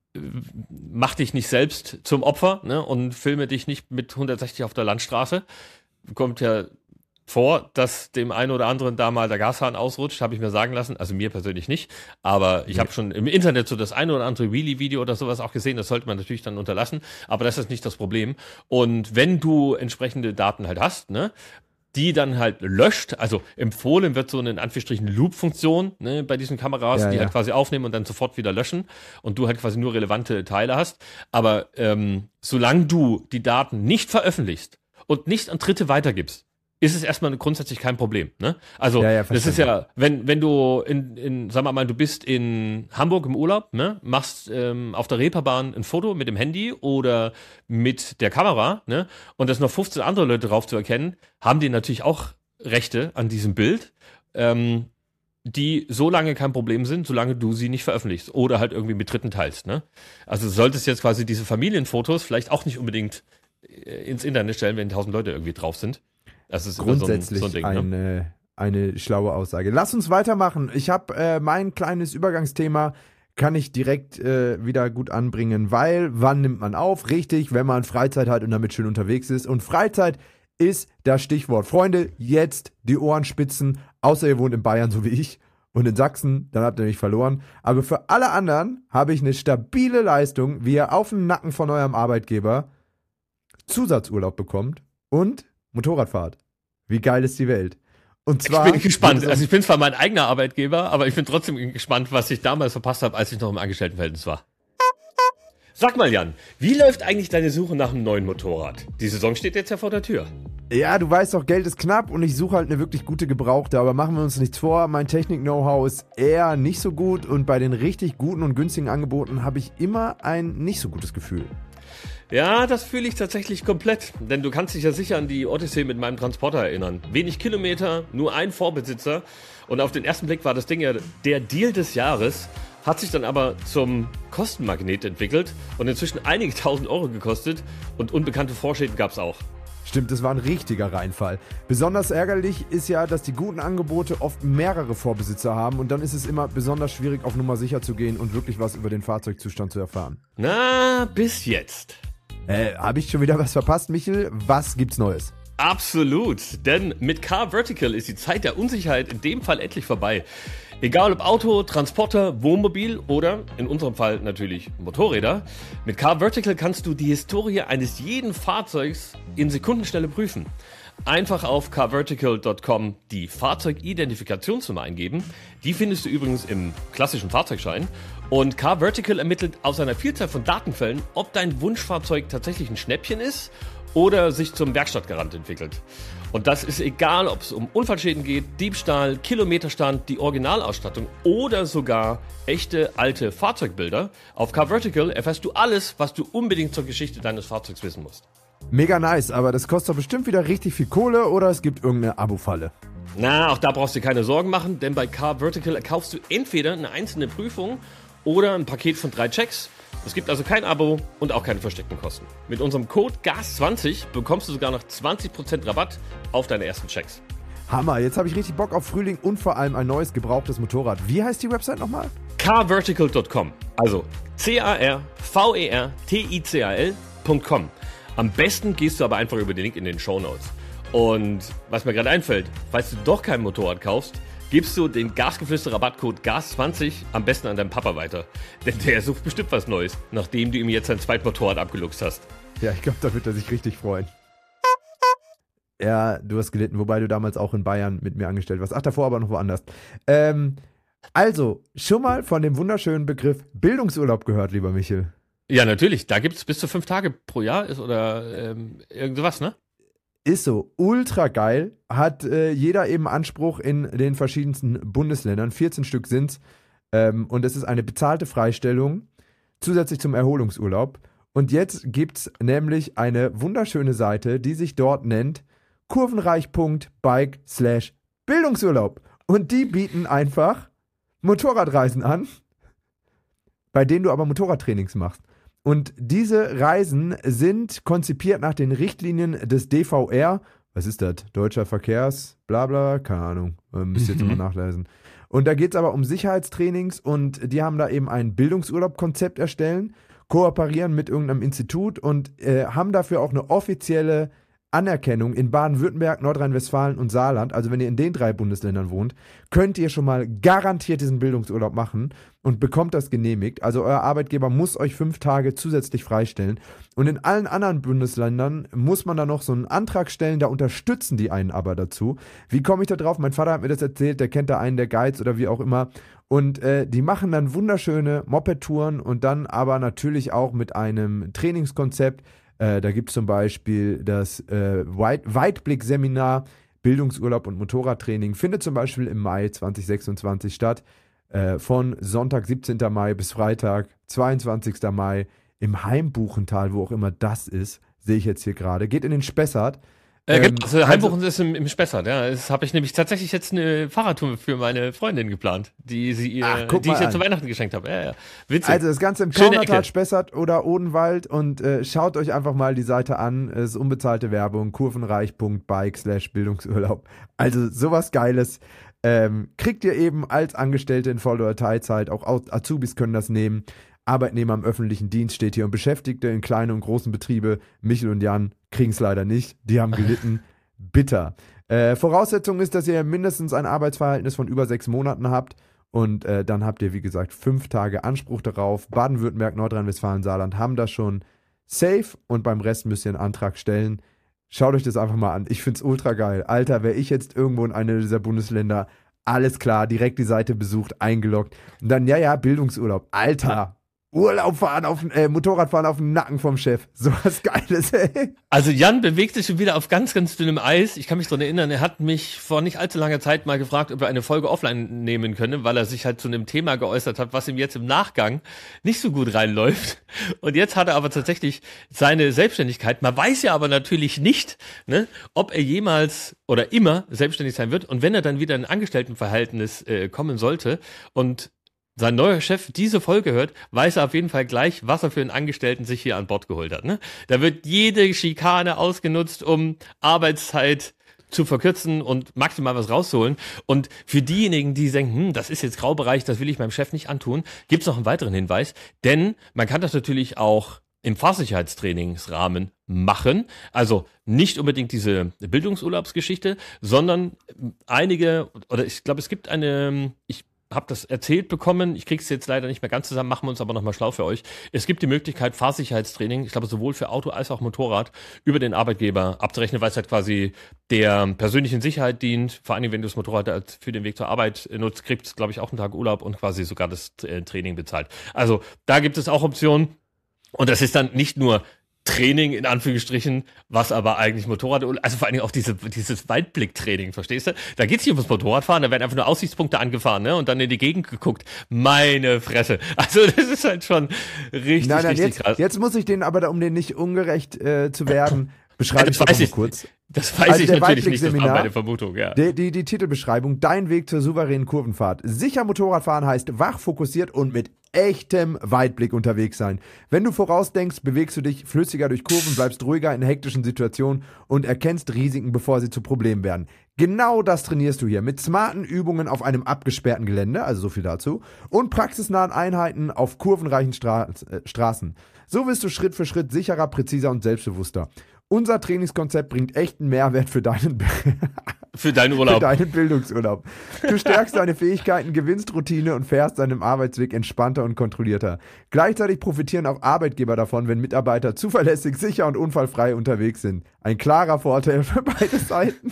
mach dich nicht selbst zum Opfer, ne, und filme dich nicht mit hundertsechzig auf der Landstraße. Kommt ja vor, dass dem einen oder anderen da mal der Gashahn ausrutscht, habe ich mir sagen lassen. Also mir persönlich nicht, aber ich habe schon im Internet so das eine oder andere Wheelie-Video oder sowas auch gesehen. Das sollte man natürlich dann unterlassen, aber das ist nicht das Problem. Und wenn du entsprechende Daten halt hast, ne, die dann halt löscht, also empfohlen wird so eine in Anführungsstrichen Loop-Funktion, ne, bei diesen Kameras, ja, die ja. halt quasi aufnehmen und dann sofort wieder löschen und du halt quasi nur relevante Teile hast. Aber ähm, solange du die Daten nicht veröffentlichst und nicht an Dritte weitergibst, ist es erstmal grundsätzlich kein Problem. Ne? Also Ja, ja, das ist ja, wenn wenn du in, in, sagen wir mal, du bist in Hamburg im Urlaub, ne, machst ähm, auf der Reeperbahn ein Foto mit dem Handy oder mit der Kamera, ne, und das noch fünfzehn andere Leute drauf zu erkennen, haben die natürlich auch Rechte an diesem Bild, ähm, die so lange kein Problem sind, solange du sie nicht veröffentlichst oder halt irgendwie mit Dritten teilst. Ne? Also solltest jetzt quasi diese Familienfotos vielleicht auch nicht unbedingt äh, ins Internet stellen, wenn tausend Leute irgendwie drauf sind. Das ist Grundsätzlich so ein, so ein Ding, eine, ne? eine schlaue Aussage. Lass uns weitermachen. Ich habe äh, mein kleines Übergangsthema, kann ich direkt äh, wieder gut anbringen, weil wann nimmt man auf? Richtig, wenn man Freizeit hat und damit schön unterwegs ist. Und Freizeit ist das Stichwort. Freunde, jetzt die Ohren spitzen, außer ihr wohnt in Bayern, so wie ich. Und in Sachsen, dann habt ihr nicht verloren. Aber für alle anderen habe ich eine stabile Leistung, wie ihr auf den Nacken von eurem Arbeitgeber Zusatzurlaub bekommt und Motorradfahrt. Wie geil ist die Welt? Und zwar, ich bin gespannt. Also ich bin zwar mein eigener Arbeitgeber, aber ich bin trotzdem gespannt, was ich damals verpasst habe, als ich noch im Angestelltenverhältnis war. Sag mal, Jan, wie läuft eigentlich deine Suche nach einem neuen Motorrad? Die Saison steht jetzt ja vor der Tür. Ja, du weißt doch, Geld ist knapp und ich suche halt eine wirklich gute Gebrauchte, aber machen wir uns nichts vor, mein Technik-Know-how ist eher nicht so gut und bei den richtig guten und günstigen Angeboten habe ich immer ein nicht so gutes Gefühl. Ja, das fühle ich tatsächlich komplett, denn du kannst dich ja sicher an die Odyssee mit meinem Transporter erinnern. Wenig Kilometer, nur ein Vorbesitzer und auf den ersten Blick war das Ding ja der Deal des Jahres, hat sich dann aber zum Kostenmagnet entwickelt und inzwischen einige tausend Euro gekostet und unbekannte Vorschäden gab's auch. Stimmt, das war ein richtiger Reinfall. Besonders ärgerlich ist ja, dass die guten Angebote oft mehrere Vorbesitzer haben und dann ist es immer besonders schwierig, auf Nummer sicher zu gehen und wirklich was über den Fahrzeugzustand zu erfahren. Na, bis jetzt. Äh, habe ich schon wieder was verpasst, Michel? Was gibt's Neues? Absolut, denn mit Car Vertical ist die Zeit der Unsicherheit in dem Fall endlich vorbei. Egal ob Auto, Transporter, Wohnmobil oder in unserem Fall natürlich Motorräder, mit Car Vertical kannst du die Historie eines jeden Fahrzeugs in Sekundenschnelle prüfen. Einfach auf car vertical punkt com die Fahrzeugidentifikationsnummer eingeben. Die findest du übrigens im klassischen Fahrzeugschein. Und Car Vertical ermittelt aus einer Vielzahl von Datenquellen, ob dein Wunschfahrzeug tatsächlich ein Schnäppchen ist oder sich zum Werkstattgarant entwickelt. Und das ist egal, ob es um Unfallschäden geht, Diebstahl, Kilometerstand, die Originalausstattung oder sogar echte alte Fahrzeugbilder. Auf Car Vertical erfährst du alles, was du unbedingt zur Geschichte deines Fahrzeugs wissen musst. Mega nice, aber das kostet doch bestimmt wieder richtig viel Kohle oder es gibt irgendeine Abo-Falle. Na, auch da brauchst du dir keine Sorgen machen, denn bei Car Vertical kaufst du entweder eine einzelne Prüfung oder ein Paket von drei Checks. Es gibt also kein Abo und auch keine versteckten Kosten. Mit unserem Code G A S zwanzig bekommst du sogar noch zwanzig Prozent Rabatt auf deine ersten Checks. Hammer, jetzt habe ich richtig Bock auf Frühling und vor allem ein neues gebrauchtes Motorrad. Wie heißt die Website nochmal? car vertical punkt com, also C A R V E R T I C A L Punkt com. Am besten gehst du aber einfach über den Link in den Shownotes. Und was mir gerade einfällt, falls du doch kein Motorrad kaufst, gibst du den Gasgeflüster-Rabattcode G A S zwanzig am besten an deinen Papa weiter. Denn der sucht bestimmt was Neues, nachdem du ihm jetzt sein Zweitmotorrad abgeluchst hast. Ja, ich glaube, da wird er sich richtig freuen. Ja, du hast gelitten, wobei du damals auch in Bayern mit mir angestellt warst. Ach, davor aber noch woanders. Ähm, also, schon mal von dem wunderschönen Begriff Bildungsurlaub gehört, lieber Michel. Ja, natürlich. Da gibt es bis zu fünf Tage pro Jahr ist oder ähm, irgendwas, ne? Ist so, ultra geil. Hat äh, jeder eben Anspruch in den verschiedensten Bundesländern. vierzehn Stück sind's. Ähm, und es ist eine bezahlte Freistellung zusätzlich zum Erholungsurlaub. Und jetzt gibt's nämlich eine wunderschöne Seite, die sich dort nennt kurvenreich punkt bike slash Bildungsurlaub. Und die bieten einfach Motorradreisen an, bei denen du aber Motorradtrainings machst. Und diese Reisen sind konzipiert nach den Richtlinien des D V R. Was ist das? Deutscher Verkehrs, bla bla, keine Ahnung. Ähm, müsst ihr jetzt mal nachlesen. Und da geht es aber um Sicherheitstrainings und die haben da eben ein Bildungsurlaub-Konzept erstellen, kooperieren mit irgendeinem Institut und äh, haben dafür auch eine offizielle Anerkennung in Baden-Württemberg, Nordrhein-Westfalen und Saarland. Also wenn ihr in den drei Bundesländern wohnt, könnt ihr schon mal garantiert diesen Bildungsurlaub machen und bekommt das genehmigt. Also euer Arbeitgeber muss euch fünf Tage zusätzlich freistellen. Und in allen anderen Bundesländern muss man da noch so einen Antrag stellen, da unterstützen die einen aber dazu. Wie komme ich da drauf? Mein Vater hat mir das erzählt, der kennt da einen der Guides oder wie auch immer. Und äh, die machen dann wunderschöne Moped-Touren und dann aber natürlich auch mit einem Trainingskonzept. Äh, da gibt es zum Beispiel das äh, Weit Weitblick-Seminar Bildungsurlaub und Motorradtraining. Findet zum Beispiel im Mai zwanzig sechsundzwanzig statt. Äh, von Sonntag, siebzehnten Mai bis Freitag, zweiundzwanzigsten Mai im Heimbuchental, wo auch immer das ist, sehe ich jetzt hier gerade. Geht in den Spessart. Äh, ähm, also Heimbuchen ist im, im Spessart, ja. Das habe ich nämlich tatsächlich jetzt eine Fahrradtour für meine Freundin geplant, die sie ihr, Ach, die ich ihr zu Weihnachten geschenkt habe. Ja, ja. Witzig. Also das Ganze im Kaunertal, Spessart oder Odenwald und äh, schaut euch einfach mal die Seite an. Es ist unbezahlte Werbung, kurvenreich punkt bike slash Bildungsurlaub. Also sowas Geiles. Ähm, kriegt ihr eben als Angestellte in Voll- oder Teilzeit, auch Azubis können das nehmen. Arbeitnehmer im öffentlichen Dienst steht hier und Beschäftigte in kleinen und großen Betriebe, Michel und Jan, kriegen es leider nicht. Die haben gelitten. Bitter. Äh, Voraussetzung ist, dass ihr mindestens ein Arbeitsverhältnis von über sechs Monaten habt. Und äh, dann habt ihr, wie gesagt, fünf Tage Anspruch darauf. Baden-Württemberg, Nordrhein-Westfalen, Saarland haben das schon safe. Und beim Rest müsst ihr einen Antrag stellen. Schaut euch das einfach mal an. Ich find's ultra geil. Alter, wäre ich jetzt irgendwo in einer dieser Bundesländer, alles klar, direkt die Seite besucht, eingeloggt. Und dann, ja, ja, Bildungsurlaub. Alter, Urlaub fahren auf, äh, Motorradfahren auf dem Nacken vom Chef. So was Geiles, ey. Also Jan bewegt sich schon wieder auf ganz, ganz dünnem Eis. Ich kann mich daran erinnern, er hat mich vor nicht allzu langer Zeit mal gefragt, ob er eine Folge offline nehmen könne, weil er sich halt zu einem Thema geäußert hat, was ihm jetzt im Nachgang nicht so gut reinläuft. Und jetzt hat er aber tatsächlich seine Selbstständigkeit. Man weiß ja aber natürlich nicht, ne, ob er jemals oder immer selbstständig sein wird. Und wenn er dann wieder in ein Angestelltenverhältnis äh, kommen sollte und sein neuer Chef diese Folge hört, weiß er auf jeden Fall gleich, was er für einen Angestellten sich hier an Bord geholt hat. Ne? Da wird jede Schikane ausgenutzt, um Arbeitszeit zu verkürzen und maximal was rauszuholen. Und für diejenigen, die denken, hm, das ist jetzt Graubereich, das will ich meinem Chef nicht antun, gibt es noch einen weiteren Hinweis. Denn man kann das natürlich auch im Fahrsicherheitstrainingsrahmen machen. Also nicht unbedingt diese Bildungsurlaubsgeschichte, sondern einige, oder ich glaube, es gibt eine, ich habe das erzählt bekommen, ich krieg's jetzt leider nicht mehr ganz zusammen, machen wir uns aber nochmal schlau für euch. Es gibt die Möglichkeit, Fahrsicherheitstraining, ich glaube sowohl für Auto als auch Motorrad, über den Arbeitgeber abzurechnen, weil es halt quasi der persönlichen Sicherheit dient. Vor allem, wenn du das Motorrad als für den Weg zur Arbeit nutzt, kriegst glaube ich auch einen Tag Urlaub und quasi sogar das äh, Training bezahlt. Also da gibt es auch Optionen und das ist dann nicht nur Training in Anführungsstrichen, was aber eigentlich Motorrad, also vor allen Dingen auch diese, dieses Weitblicktraining, verstehst du? Da geht's nicht ums Motorradfahren, da werden einfach nur Aussichtspunkte angefahren, ne? Und dann in die Gegend geguckt. Meine Fresse. Also das ist halt schon richtig, nein, nein, richtig jetzt, krass. Jetzt muss ich den aber, um den nicht ungerecht äh, zu werden, beschreibe ich das mal kurz. Das weiß also ich natürlich nicht, das war meine Vermutung, ja. Die, die, die Titelbeschreibung, dein Weg zur souveränen Kurvenfahrt. Sicher Motorradfahren heißt wach, fokussiert und mit echtem Weitblick unterwegs sein. Wenn du vorausdenkst, bewegst du dich flüssiger durch Kurven, bleibst ruhiger in hektischen Situationen und erkennst Risiken, bevor sie zu Problemen werden. Genau das trainierst du hier mit smarten Übungen auf einem abgesperrten Gelände, also so viel dazu, und praxisnahen Einheiten auf kurvenreichen Stra- äh, Straßen. So wirst du Schritt für Schritt sicherer, präziser und selbstbewusster. Unser Trainingskonzept bringt echten Mehrwert für deinen, für deinen Urlaub. Für deinen Bildungsurlaub. Du stärkst deine Fähigkeiten, gewinnst Routine und fährst deinem Arbeitsweg entspannter und kontrollierter. Gleichzeitig profitieren auch Arbeitgeber davon, wenn Mitarbeiter zuverlässig, sicher und unfallfrei unterwegs sind. Ein klarer Vorteil für beide Seiten.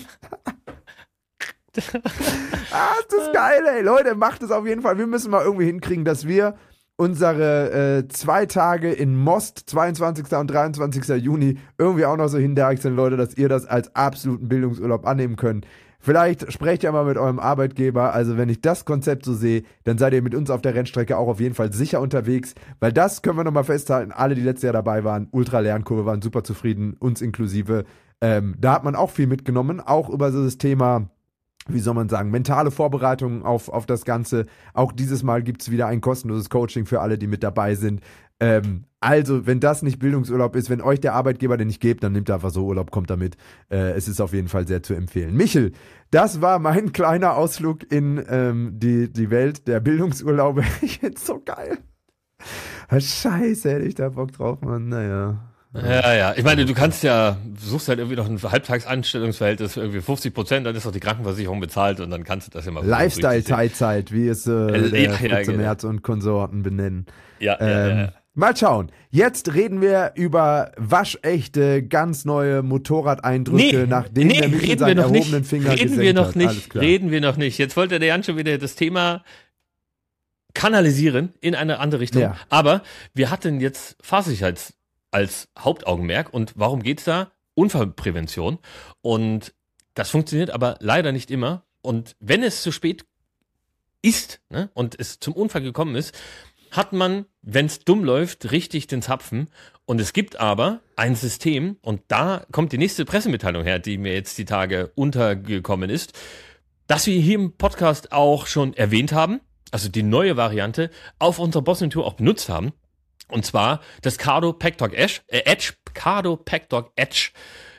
Ah, ist das geil, ey. Leute, macht es auf jeden Fall. Wir müssen mal irgendwie hinkriegen, dass wir unsere äh, zwei Tage in Most, zweiundzwanzigsten und dreiundzwanzigsten Juni, irgendwie auch noch so hindeichseln, Leute, dass ihr das als absoluten Bildungsurlaub annehmen könnt. Vielleicht sprecht ihr mal mit eurem Arbeitgeber. Also wenn ich das Konzept so sehe, dann seid ihr mit uns auf der Rennstrecke auch auf jeden Fall sicher unterwegs, weil das können wir nochmal festhalten. Alle, die letztes Jahr dabei waren, Ultra-Lernkurve, waren super zufrieden, uns inklusive. Ähm, da hat man auch viel mitgenommen, auch über so das Thema, wie soll man sagen, mentale Vorbereitung auf, auf das Ganze. Auch dieses Mal gibt es wieder ein kostenloses Coaching für alle, die mit dabei sind. Ähm, also, wenn das nicht Bildungsurlaub ist, wenn euch der Arbeitgeber den nicht gibt, dann nimmt er einfach so Urlaub, kommt damit. Äh, es ist auf jeden Fall sehr zu empfehlen. Michel, das war mein kleiner Ausflug in ähm, die, die Welt der Bildungsurlaube. Ich find's so geil. Scheiße, hätte ich da Bock drauf, Mann. Naja. Ja, ja. Ich meine, du kannst ja, du suchst halt irgendwie noch ein Halbtagsanstellungsverhältnis für irgendwie fünfzig Prozent, dann ist doch die Krankenversicherung bezahlt und dann kannst du das ja mal. Lifestyle-Teilzeit, wie es äh, der ja, Fritze genau. Merz und Konsorten benennen. Ja, ähm, ja, ja. Mal schauen. Jetzt reden wir über waschechte, ganz neue Motorradeindrücke, Nee, nachdem nee, der Michel reden wir seinen noch nicht. erhobenen Finger Reden gesenkt wir noch hat. Alles nicht. klar. Reden wir noch nicht. Jetzt wollte der Jan schon wieder das Thema kanalisieren in eine andere Richtung. Ja. Aber wir hatten jetzt Fahrsicherheit als Hauptaugenmerk. Und warum geht's da? Unfallprävention. Und das funktioniert aber leider nicht immer. Und wenn es zu spät ist, ne, und es zum Unfall gekommen ist, hat man, wenn es dumm läuft, richtig den Zapfen. Und es gibt aber ein System, und da kommt die nächste Pressemitteilung her, die mir jetzt die Tage untergekommen ist, das wir hier im Podcast auch schon erwähnt haben, also die neue Variante, auf unserer Bosnien-Tour auch benutzt haben. Und zwar das Cardo Packdog Edge, äh Edge, Cardo Packdog Edge.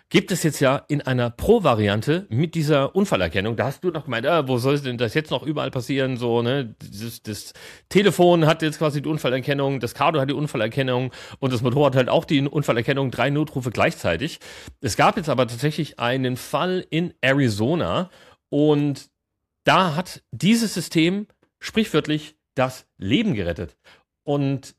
gibt es jetzt ja in einer Pro-Variante mit dieser Unfallerkennung. Da hast du noch gemeint, ah, wo soll denn das jetzt noch überall passieren? So, ne? Das, das Telefon hat jetzt quasi die Unfallerkennung, das Cardo hat die Unfallerkennung und das Motorrad hat auch die Unfallerkennung, drei Notrufe gleichzeitig. Es gab jetzt aber tatsächlich einen Fall in Arizona und da hat dieses System sprichwörtlich das Leben gerettet. Und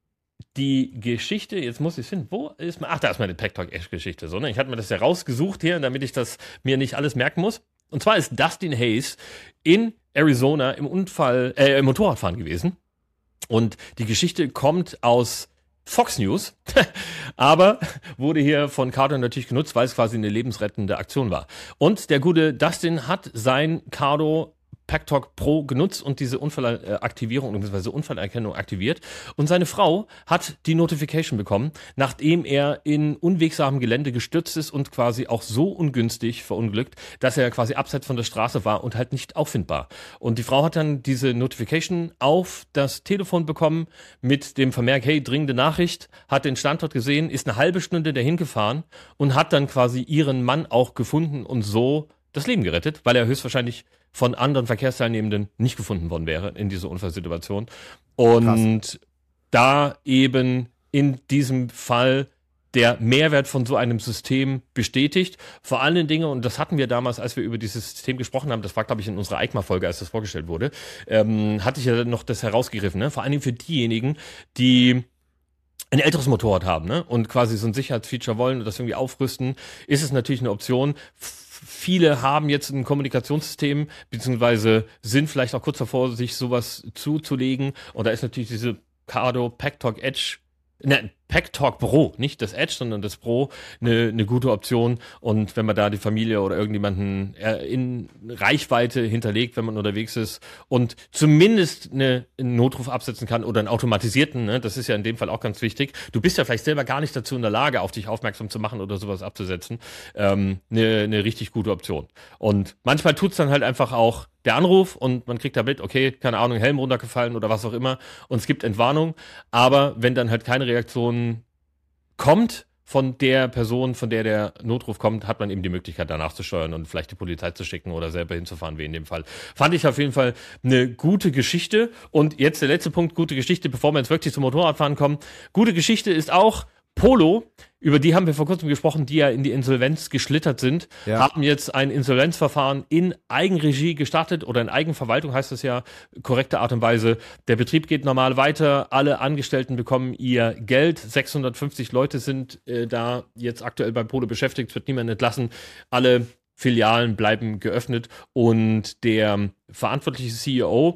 die Geschichte, jetzt muss ich es finden, wo ist mein, ach, da ist meine Pack Talk Ash Geschichte, so, ne? Ich hatte mir das ja rausgesucht hier, damit ich das mir nicht alles merken muss. Und zwar ist Dustin Hayes in Arizona im Unfall, äh, im Motorradfahren gewesen. Und die Geschichte kommt aus Fox News, aber wurde hier von Cardo natürlich genutzt, weil es quasi eine lebensrettende Aktion war. Und der gute Dustin hat sein Cardo Pack Talk Pro genutzt und diese Unfallaktivierung bzw. Unfallerkennung aktiviert. Und seine Frau hat die Notification bekommen, nachdem er in unwegsamem Gelände gestürzt ist und quasi auch so ungünstig verunglückt, dass er quasi abseits von der Straße war und halt nicht auffindbar. Und die Frau hat dann diese Notification auf das Telefon bekommen mit dem Vermerk, hey, dringende Nachricht, hat den Standort gesehen, ist eine halbe Stunde dahin gefahren und hat dann quasi ihren Mann auch gefunden und so das Leben gerettet, weil er höchstwahrscheinlich von anderen Verkehrsteilnehmenden nicht gefunden worden wäre in dieser Unfallsituation. Und Krass. Da eben in diesem Fall der Mehrwert von so einem System bestätigt. Vor allen Dingen, und das hatten wir damals, als wir über dieses System gesprochen haben, das war, glaube ich, in unserer EICMA-Folge, als das vorgestellt wurde, ähm, hatte ich ja noch das herausgegriffen, ne? Vor allen Dingen für diejenigen, die ein älteres Motorrad haben, ne? Und quasi so ein Sicherheitsfeature wollen und das irgendwie aufrüsten, ist es natürlich eine Option. Viele haben jetzt ein Kommunikationssystem, beziehungsweise sind vielleicht auch kurz davor, sich sowas zuzulegen. Und da ist natürlich diese Cardo Pack Talk Edge, ne, Pack Talk Pro, nicht das Edge, sondern das Pro, eine, eine gute Option. Und wenn man da die Familie oder irgendjemanden in Reichweite hinterlegt, wenn man unterwegs ist und zumindest eine, einen Notruf absetzen kann oder einen automatisierten, ne, das ist ja in dem Fall auch ganz wichtig. Du bist ja vielleicht selber gar nicht dazu in der Lage, auf dich aufmerksam zu machen oder sowas abzusetzen. Ähm, eine, eine richtig gute Option. Und manchmal tut's dann halt einfach auch der Anruf und man kriegt da mit, okay, keine Ahnung, Helm runtergefallen oder was auch immer und es gibt Entwarnung. Aber wenn dann halt keine Reaktion kommt von der Person, von der der Notruf kommt, hat man eben die Möglichkeit, danach zu steuern und vielleicht die Polizei zu schicken oder selber hinzufahren, wie in dem Fall. Fand ich auf jeden Fall eine gute Geschichte. Und jetzt der letzte Punkt, gute Geschichte, bevor wir jetzt wirklich zum Motorradfahren kommen. Gute Geschichte ist auch Polo, über die haben wir vor kurzem gesprochen, die ja in die Insolvenz geschlittert sind, ja. Haben jetzt ein Insolvenzverfahren in Eigenregie gestartet oder in Eigenverwaltung heißt das ja, korrekte Art und Weise. Der Betrieb geht normal weiter, alle Angestellten bekommen ihr Geld, sechshundertfünfzig Leute sind äh, da jetzt aktuell bei Polo beschäftigt, wird niemand entlassen, alle Filialen bleiben geöffnet und der verantwortliche C E O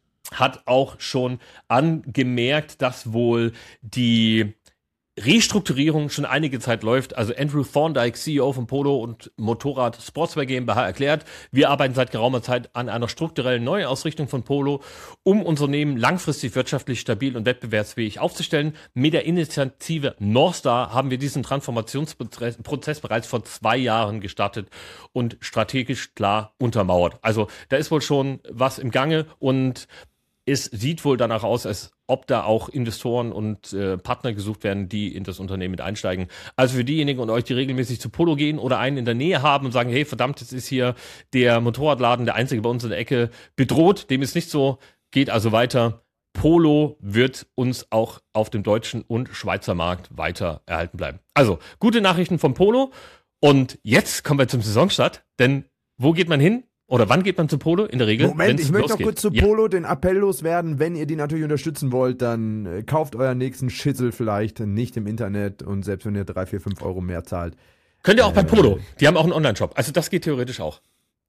hat auch schon angemerkt, dass wohl die Restrukturierung schon einige Zeit läuft. Also Andrew Thorndike, C E O von Polo und Motorrad Sportswear GmbH erklärt, wir arbeiten seit geraumer Zeit an einer strukturellen Neuausrichtung von Polo, um Unternehmen langfristig wirtschaftlich stabil und wettbewerbsfähig aufzustellen. Mit der Initiative Northstar haben wir diesen Transformationsprozess bereits vor zwei Jahren gestartet und strategisch klar untermauert. Also da ist wohl schon was im Gange und es sieht wohl danach aus, als ob da auch Investoren und äh, Partner gesucht werden, die in das Unternehmen mit einsteigen. Also für diejenigen und euch, die regelmäßig zu Polo gehen oder einen in der Nähe haben und sagen, hey, verdammt, jetzt ist hier der Motorradladen, der einzige bei uns in der Ecke, bedroht. Dem ist nicht so, geht also weiter. Polo wird uns auch auf dem deutschen und Schweizer Markt weiter erhalten bleiben. Also, gute Nachrichten vom Polo. Und jetzt kommen wir zum Saisonstart, denn wo geht man hin? Oder wann geht man zu Polo? In der Regel. Moment, ich möchte noch kurz zu Polo ja. den Appell loswerden. Wenn ihr die natürlich unterstützen wollt, dann äh, kauft euren nächsten Schüssel vielleicht nicht im Internet und selbst wenn ihr drei, vier, fünf Euro mehr zahlt. Könnt ihr auch äh, bei Polo. Die haben auch einen Online-Shop. Also das geht theoretisch auch.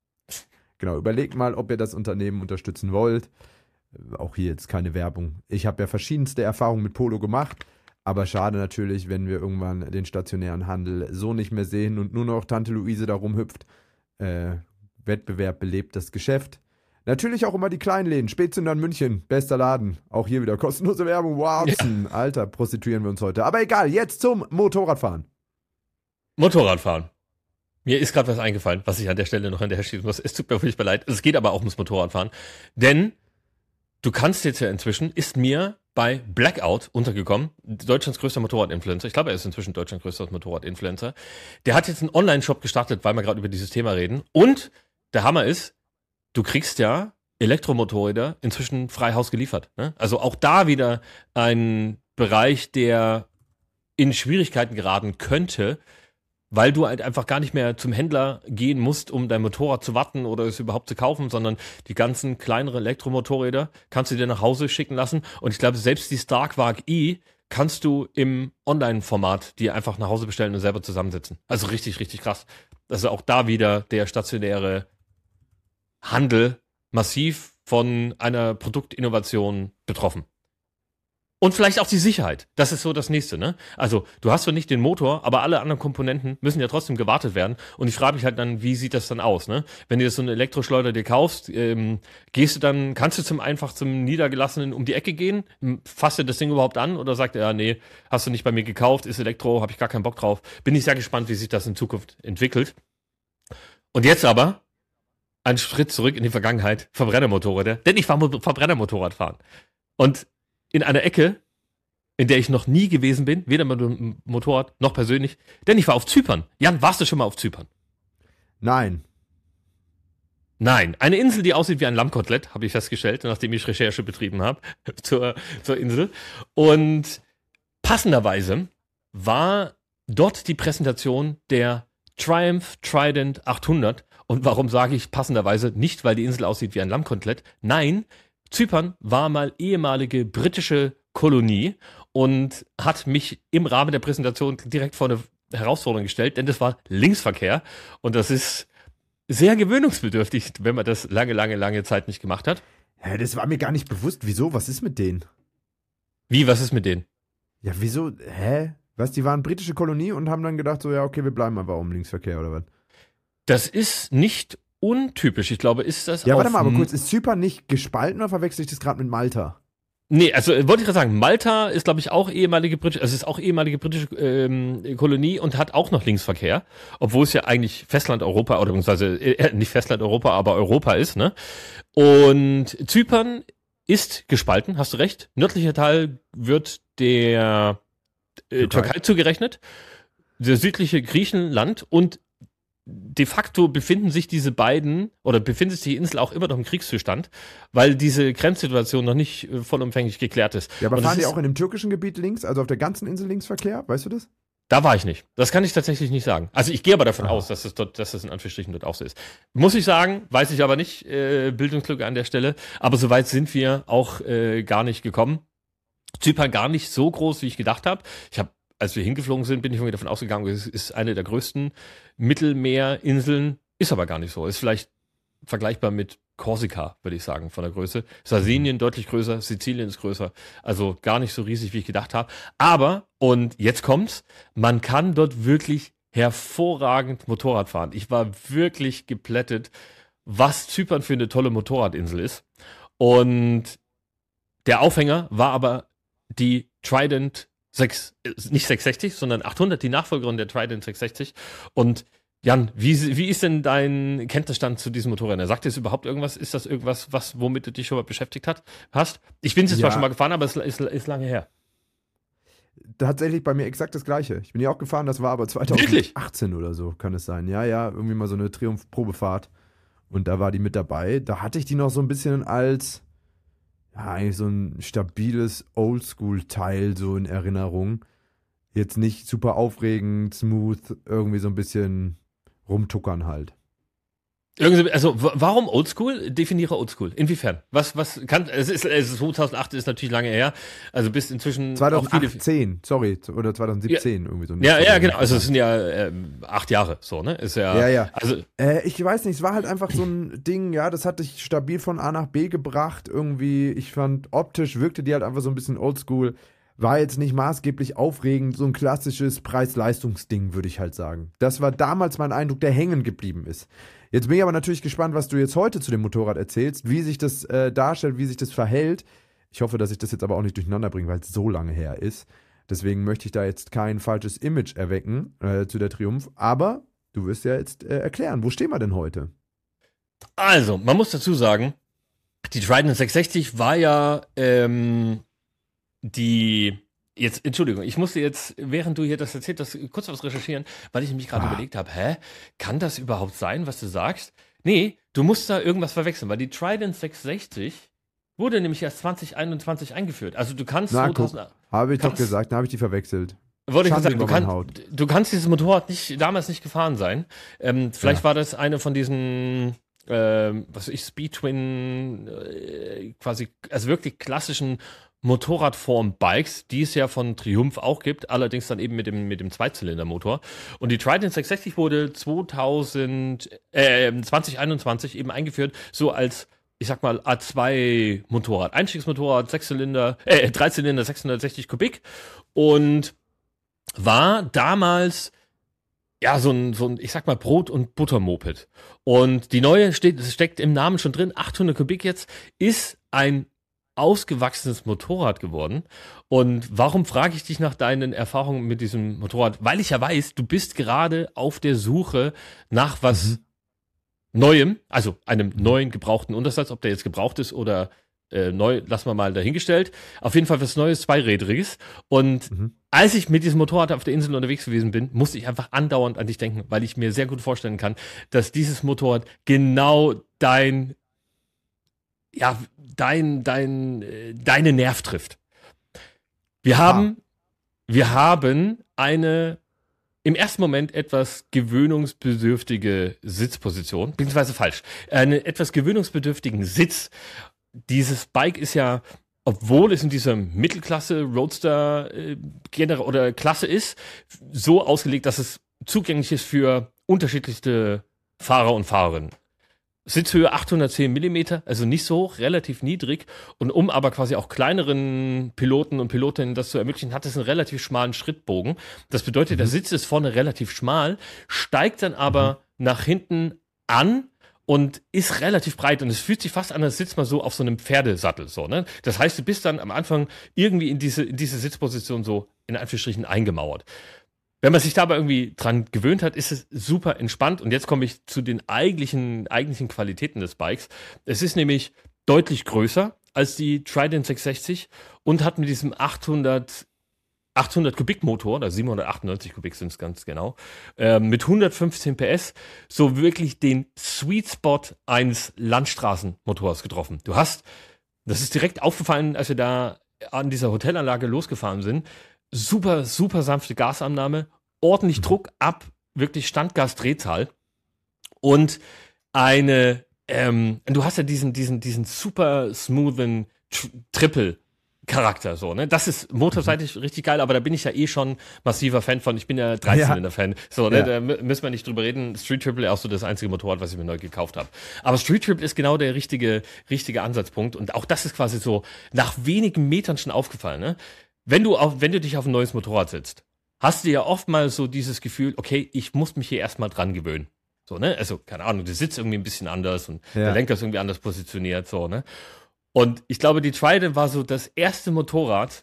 Genau, überlegt mal, ob ihr das Unternehmen unterstützen wollt. Auch hier jetzt keine Werbung. Ich habe ja verschiedenste Erfahrungen mit Polo gemacht. Aber schade natürlich, wenn wir irgendwann den stationären Handel so nicht mehr sehen und nur noch Tante Luise da rumhüpft. Äh, Wettbewerb belebt das Geschäft. Natürlich auch immer die kleinen Läden. Spätzünder in München, bester Laden. Auch hier wieder kostenlose Werbung. Wahnsinn. Ja. Alter, prostituieren wir uns heute. Aber egal, jetzt zum Motorradfahren. Motorradfahren. Mir ist gerade was eingefallen, was ich an der Stelle noch hinterher schieben muss. Es tut mir furchtbar leid. Es geht aber auch ums Motorradfahren. Denn du kannst jetzt ja inzwischen, ist mir bei Blackout untergekommen, Deutschlands größter Motorrad-Influencer. Ich glaube, er ist inzwischen Deutschlands größter Motorrad-Influencer. Der hat jetzt einen Online-Shop gestartet, weil wir gerade über dieses Thema reden. Und der Hammer ist, du kriegst ja Elektromotorräder inzwischen frei Haus geliefert. Ne? Also auch da wieder ein Bereich, der in Schwierigkeiten geraten könnte, weil du halt einfach gar nicht mehr zum Händler gehen musst, um dein Motorrad zu warten oder es überhaupt zu kaufen, sondern die ganzen kleineren Elektromotorräder kannst du dir nach Hause schicken lassen. Und ich glaube, selbst die Starkwag E kannst du im Online-Format dir einfach nach Hause bestellen und selber zusammensetzen. Also richtig, richtig krass. Also auch da wieder der stationäre Handel massiv von einer Produktinnovation betroffen. Und vielleicht auch die Sicherheit. Das ist so das Nächste, ne? Also, du hast zwar nicht den Motor, aber alle anderen Komponenten müssen ja trotzdem gewartet werden. Und ich frage mich halt dann, wie sieht das dann aus, ne? Wenn du jetzt so eine Elektroschleuder dir kaufst, ähm, gehst du dann, kannst du zum einfach zum Niedergelassenen um die Ecke gehen? Fasst du das Ding überhaupt an? Oder sagt er, ja, nee, hast du nicht bei mir gekauft, ist Elektro, habe ich gar keinen Bock drauf. Bin ich sehr gespannt, wie sich das in Zukunft entwickelt. Und jetzt aber ein Schritt zurück in die Vergangenheit, Verbrennermotorräder. Denn ich war Mo- Verbrennermotorrad fahren. Und in einer Ecke, in der ich noch nie gewesen bin, weder mit dem Motorrad noch persönlich, denn ich war auf Zypern. Jan, warst du schon mal auf Zypern? Nein. Nein, eine Insel, die aussieht wie ein Lammkotelett, habe ich festgestellt, nachdem ich Recherche betrieben habe zur, zur Insel. Und passenderweise war dort die Präsentation der Triumph Trident achthundert. Und warum sage ich passenderweise? Nicht, weil die Insel aussieht wie ein Lammkotelett. Nein, Zypern war mal ehemalige britische Kolonie und hat mich im Rahmen der Präsentation direkt vor eine Herausforderung gestellt, denn das war Linksverkehr und das ist sehr gewöhnungsbedürftig, wenn man das lange, lange, lange Zeit nicht gemacht hat. Hä, das war mir gar nicht bewusst. Wieso? Was ist mit denen? Wie, was ist mit denen? Ja, wieso? Hä? Was, die waren britische Kolonie und haben dann gedacht, so, ja, okay, wir bleiben einfach um Linksverkehr oder was? Das ist nicht untypisch. Ich glaube, ist das Ja, auf warte mal, aber M- kurz, ist Zypern nicht gespalten oder verwechsel ich das gerade mit Malta? Nee, also äh, wollte ich gerade sagen, Malta ist, glaube ich, auch ehemalige britische, also es ist auch ehemalige britische ähm, Kolonie und hat auch noch Linksverkehr, obwohl es ja eigentlich Festland-Europa, oder beziehungsweise äh, nicht Festland-Europa, aber Europa ist, ne? Und Zypern ist gespalten, hast du recht. Nördlicher Teil wird der äh, Türkei. Türkei zugerechnet, der südliche Griechenland und de facto befinden sich diese beiden oder befindet sich die Insel auch immer noch im Kriegszustand, weil diese Grenzsituation noch nicht äh, vollumfänglich geklärt ist. Ja, aber Und fahren das die ist, auch in dem türkischen Gebiet links, also auf der ganzen Insel Linksverkehr? Weißt du das? Da war ich nicht. Das kann ich tatsächlich nicht sagen. Also ich gehe aber davon Ah. aus, dass es dort, dass es in Anführungsstrichen dort auch so ist. Muss ich sagen, weiß ich aber nicht, äh, Bildungslücke an der Stelle. Aber soweit sind wir auch äh, gar nicht gekommen. Zypern gar nicht so groß, wie ich gedacht habe. Ich habe, als wir hingeflogen sind, bin ich irgendwie davon ausgegangen, es ist eine der größten Mittelmeerinseln. Ist aber gar nicht so. Ist vielleicht vergleichbar mit Korsika, würde ich sagen, von der Größe. Sardinien deutlich größer, Sizilien ist größer. Also gar nicht so riesig, wie ich gedacht habe. Aber, und jetzt kommt's, man kann dort wirklich hervorragend Motorrad fahren. Ich war wirklich geplättet, was Zypern für eine tolle Motorradinsel ist. Und der Aufhänger war aber die Trident sechs, nicht sechshundertsechzig, sondern achthundert, die Nachfolgerin der Trident sechshundertsechzig. Und Jan, wie, wie ist denn dein Kenntnisstand zu diesem Motorrad? Sagt dir das überhaupt irgendwas? Ist das irgendwas, was, womit du dich schon mal beschäftigt hat, hast? Ich bin es Ja. zwar schon mal gefahren, aber es ist, ist lange her. Tatsächlich bei mir exakt das Gleiche. Ich bin ja auch gefahren, das war aber Wirklich? zweitausendachtzehn oder so, kann es sein. Ja, ja, irgendwie mal so eine Triumph-Probefahrt. Und da war die mit dabei. Da hatte ich die noch so ein bisschen als, ja, eigentlich so ein stabiles Oldschool-Teil so in Erinnerung. Jetzt nicht super aufregend, smooth, irgendwie so ein bisschen rumtuckern halt. Irgendwie, also w- warum Oldschool? Definiere Oldschool. Inwiefern? Was, was kann, es ist, es ist zweitausendacht ist natürlich lange her. Also bis inzwischen auch viele. zweitausendachtzehn, sorry, oder zweitausendsiebzehn irgendwie so. Ja, ja, genau. Also es sind ja ähm, acht Jahre so, ne? Ist ja. Ja, ja. Also Äh, ich weiß nicht, es war halt einfach so ein Ding, ja, das hat dich stabil von A nach B gebracht. Irgendwie, ich fand, optisch wirkte die halt einfach so ein bisschen oldschool. War jetzt nicht maßgeblich aufregend, so ein klassisches Preis-Leistungs-Ding, würde ich halt sagen. Das war damals mein Eindruck, der hängen geblieben ist. Jetzt bin ich aber natürlich gespannt, was du jetzt heute zu dem Motorrad erzählst, wie sich das äh, darstellt, wie sich das verhält. Ich hoffe, dass ich das jetzt aber auch nicht durcheinander bringe, weil es so lange her ist. Deswegen möchte ich da jetzt kein falsches Image erwecken äh, zu der Triumph. Aber du wirst ja jetzt äh, erklären, wo stehen wir denn heute? Also, man muss dazu sagen, die Trident sechshundertsechzig war ja ähm, die, jetzt, Entschuldigung, ich musste jetzt, während du hier das erzählt hast, kurz was recherchieren, weil ich mich gerade Ah. überlegt habe, hä, kann das überhaupt sein, was du sagst? Nee, du musst da irgendwas verwechseln, weil die Trident sechshundertsechzig wurde nämlich erst zwanzig einundzwanzig eingeführt. Also du kannst Na, guck, zweitausend, habe ich doch kannst- gesagt, da habe ich die verwechselt. wollte ich Schande sagen, du, über meine kann, Haut. du kannst dieses Motorrad nicht, damals nicht gefahren sein. Ähm, vielleicht Ja. war das eine von diesen, ähm, was weiß ich, Speed Twin, äh, quasi, also wirklich klassischen Motorradform-Bikes, die es ja von Triumph auch gibt, allerdings dann eben mit dem, mit dem Zweizylindermotor. Und die Trident sechshundertsechzig wurde zweitausend, äh, zwanzig einundzwanzig eben eingeführt, so als, ich sag mal, A zwei Motorrad. Einstiegsmotorrad, Sechszylinder, äh, Dreizylinder, sechshundertsechzig Kubik. Und war damals ja so ein, so ein, ich sag mal, Brot- und Buttermoped. Und die neue steht, es steckt im Namen schon drin, achthundert Kubik jetzt, ist ein ausgewachsenes Motorrad geworden. Und warum frage ich dich nach deinen Erfahrungen mit diesem Motorrad? Weil ich ja weiß, du bist gerade auf der Suche nach was Mhm. Neuem, also einem neuen gebrauchten Untersatz, ob der jetzt gebraucht ist oder äh, neu, lassen wir mal dahingestellt. Auf jeden Fall was Neues, Zweirädriges. Und Mhm. als ich mit diesem Motorrad auf der Insel unterwegs gewesen bin, musste ich einfach andauernd an dich denken, weil ich mir sehr gut vorstellen kann, dass dieses Motorrad genau dein, ja, dein, dein, äh, deine Nerv trifft. Wir haben, wir haben eine im ersten Moment etwas gewöhnungsbedürftige Sitzposition, beziehungsweise falsch, einen etwas gewöhnungsbedürftigen Sitz. Dieses Bike ist ja, obwohl es in dieser Mittelklasse Roadster äh, Gener- oder Klasse ist, so ausgelegt, dass es zugänglich ist für unterschiedlichste Fahrer und Fahrerinnen. Sitzhöhe achthundertzehn Millimeter, also nicht so hoch, relativ niedrig. Und um aber quasi auch kleineren Piloten und Pilotinnen das zu ermöglichen, hat es einen relativ schmalen Schrittbogen. Das bedeutet, Mhm. der Sitz ist vorne relativ schmal, steigt dann aber nach hinten an und ist relativ breit. Und es fühlt sich fast an, als sitzt man so auf so einem Pferdesattel. So, ne? Das heißt, du bist dann am Anfang irgendwie in diese, in diese Sitzposition so in Anführungsstrichen eingemauert. Wenn man sich dabei irgendwie dran gewöhnt hat, ist es super entspannt. Und jetzt komme ich zu den eigentlichen, eigentlichen Qualitäten des Bikes. Es ist nämlich deutlich größer als die Trident sechshundertsechzig und hat mit diesem achthundert, achthundert Kubik Motor, oder siebenhundertachtundneunzig Kubik sind es ganz genau, äh, mit hundertfünfzehn P S so wirklich den Sweet Spot eines Landstraßenmotors getroffen. Du hast, das ist direkt aufgefallen, als wir da an dieser Hotelanlage losgefahren sind, super, super sanfte Gasannahme, ordentlich Druck ab, wirklich Standgas-Drehzahl und eine, ähm, du hast ja diesen, diesen, diesen super smoothen Tr- Triple-Charakter, so, ne? Das ist motorseitig richtig geil, aber da bin ich ja eh schon massiver Fan von. Ich bin ja Dreizylinder-Fan. So, ne? Ja. Da mü- müssen wir nicht drüber reden. Street Triple ist auch so das einzige Motorrad, was ich mir neu gekauft habe. Aber Street Triple ist genau der richtige, richtige Ansatzpunkt. Und auch das ist quasi so nach wenigen Metern schon aufgefallen, ne? Wenn du auf, wenn du dich auf ein neues Motorrad setzt, hast du ja oft mal so dieses Gefühl, okay, ich muss mich hier erstmal dran gewöhnen. So, ne? Also, keine Ahnung, der Sitz irgendwie ein bisschen anders und Ja. der Lenker ist irgendwie anders positioniert, so, ne? Und ich glaube, die Trident war so das erste Motorrad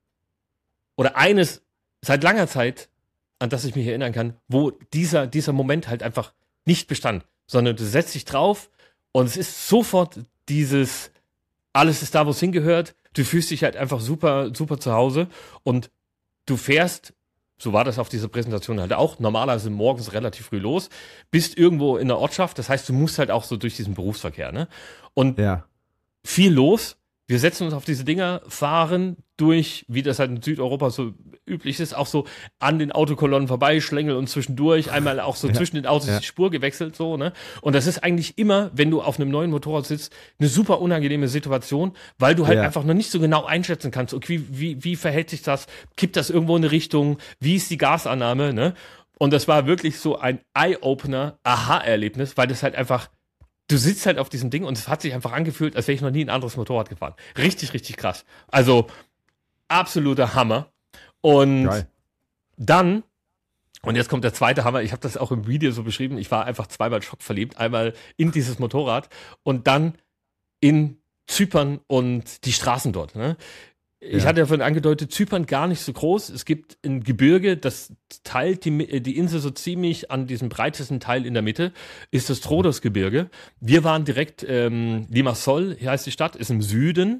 oder eines seit langer Zeit, an das ich mich erinnern kann, wo dieser, dieser Moment halt einfach nicht bestand, sondern du setzt dich drauf und es ist sofort dieses, alles ist da, wo es hingehört. Du fühlst dich halt einfach super, super zu Hause und du fährst, so war das auf dieser Präsentation halt auch, normalerweise morgens relativ früh los, bist irgendwo in der Ortschaft, das heißt, du musst halt auch so durch diesen Berufsverkehr, ne? Und Ja. viel los. Wir setzen uns auf diese Dinger, fahren durch, wie das halt in Südeuropa so üblich ist, auch so an den Autokolonnen vorbei, schlängeln uns zwischendurch, einmal auch so Ja, zwischen den Autos ja. die Spur gewechselt, so, ne? Und das ist eigentlich immer, wenn du auf einem neuen Motorrad sitzt, eine super unangenehme Situation, weil du halt Ja. einfach noch nicht so genau einschätzen kannst, okay, wie, wie verhält sich das? Kippt das irgendwo in eine Richtung? Wie ist die Gasannahme, ne? Und das war wirklich so ein Eye-Opener, Aha-Erlebnis, weil das halt einfach, du sitzt halt auf diesem Ding und es hat sich einfach angefühlt, als wäre ich noch nie ein anderes Motorrad gefahren. Richtig, richtig krass. Also, absoluter Hammer. Und Geil. dann, und jetzt kommt der zweite Hammer, ich habe das auch im Video so beschrieben, ich war einfach zweimal schockverliebt. Einmal in dieses Motorrad und dann in Zypern und die Straßen dort. Ne? Ich Ja. hatte ja vorhin angedeutet, Zypern gar nicht so groß. Es gibt ein Gebirge, das teilt die, die Insel so ziemlich an diesem breitesten Teil in der Mitte, ist das Rhodosgebirge. Wir waren direkt, ähm, Limassol, hier heißt die Stadt, ist im Süden.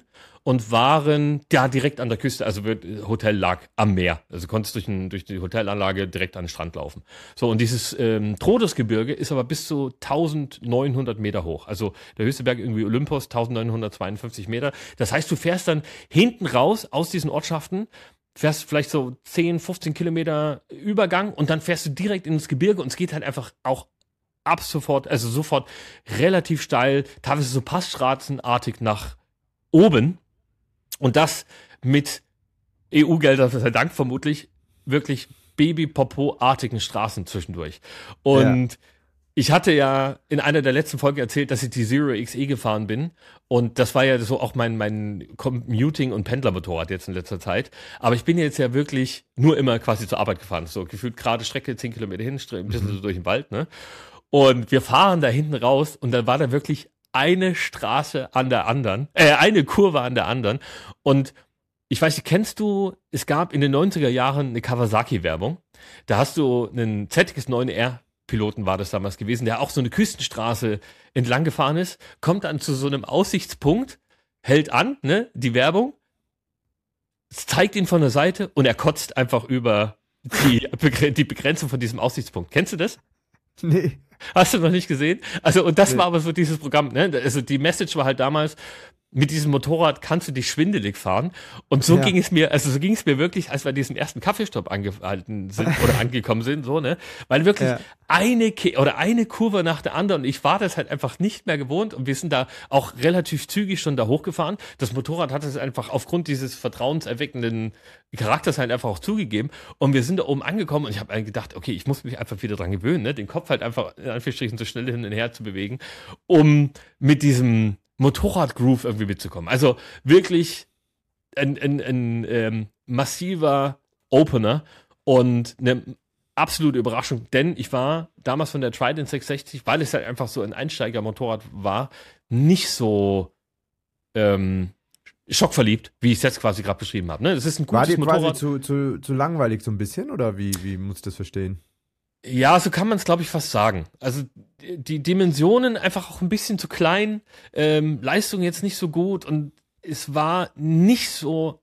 und waren ja direkt an der Küste, also Hotel lag am Meer, also konntest durch, ein, durch die Hotelanlage direkt an den Strand laufen. So, und dieses ähm, Trodosgebirge ist aber bis zu neunzehnhundert Meter hoch, also der höchste Berg irgendwie Olympos, neunzehnhundertzweiundfünfzig Meter. Das heißt, du fährst dann hinten raus aus diesen Ortschaften, fährst vielleicht so zehn, fünfzehn Kilometer Übergang und dann fährst du direkt ins Gebirge und es geht halt einfach auch ab sofort, also sofort relativ steil, teilweise so passstraßenartig nach oben und das mit E U-Geldern, sei Dank vermutlich, wirklich Baby-Popo-artigen Straßen zwischendurch. Und ja. Ich hatte ja in einer der letzten Folgen erzählt, dass ich die Zero X E gefahren bin und das war ja so auch mein, mein Commuting- und Pendlermotorrad jetzt in letzter Zeit. Aber ich bin jetzt ja wirklich nur immer quasi zur Arbeit gefahren, so gefühlt gerade Strecke, zehn Kilometer hin, ein bisschen so durch den Wald, ne? Und wir fahren da hinten raus und dann war da wirklich eine Straße an der anderen, äh, eine Kurve an der anderen und ich weiß nicht, kennst du, es gab in den neunziger Jahren eine Kawasaki-Werbung, da hast du einen Z X neun R Piloten war das damals gewesen, der auch so eine Küstenstraße entlang gefahren ist, kommt dann zu so einem Aussichtspunkt, hält an, ne, die Werbung, zeigt ihn von der Seite und er kotzt einfach über die, die Begrenzung von diesem Aussichtspunkt. Kennst du das? Nee. Hast du noch nicht gesehen? Also, und das nee. war aber so dieses Programm, ne? Also die Message war halt damals, mit diesem Motorrad kannst du dich schwindelig fahren. Und so ja. ging es mir, also so ging es mir wirklich, als wir an diesem ersten Kaffeestopp angehalten sind oder angekommen sind, so, ne? Weil wirklich ja. eine Ke- oder eine Kurve nach der anderen und ich war das halt einfach nicht mehr gewohnt und wir sind da auch relativ zügig schon da hochgefahren. Das Motorrad hat es einfach aufgrund dieses vertrauenserweckenden Charakters halt einfach auch zugegeben und wir sind da oben angekommen und ich habe gedacht, okay, ich muss mich einfach wieder dran gewöhnen, ne? Den Kopf halt einfach in Anführungsstrichen so schnell hin und her zu bewegen, um mit diesem Motorrad-Groove irgendwie mitzukommen. Also wirklich ein, ein, ein ähm, massiver Opener und eine absolute Überraschung, denn ich war damals von der Trident sechshundertsechzig, weil es halt einfach so ein Einsteiger-Motorrad war, nicht so ähm, schockverliebt, wie ich es jetzt quasi gerade beschrieben habe. Ne? Das ist ein gutes war dir Motorrad. Quasi zu, zu, zu langweilig so ein bisschen oder wie, wie muss ich das verstehen? Ja, so kann man es, glaube ich, fast sagen. Also die Dimensionen einfach auch ein bisschen zu klein, ähm, Leistung jetzt nicht so gut und es war nicht so,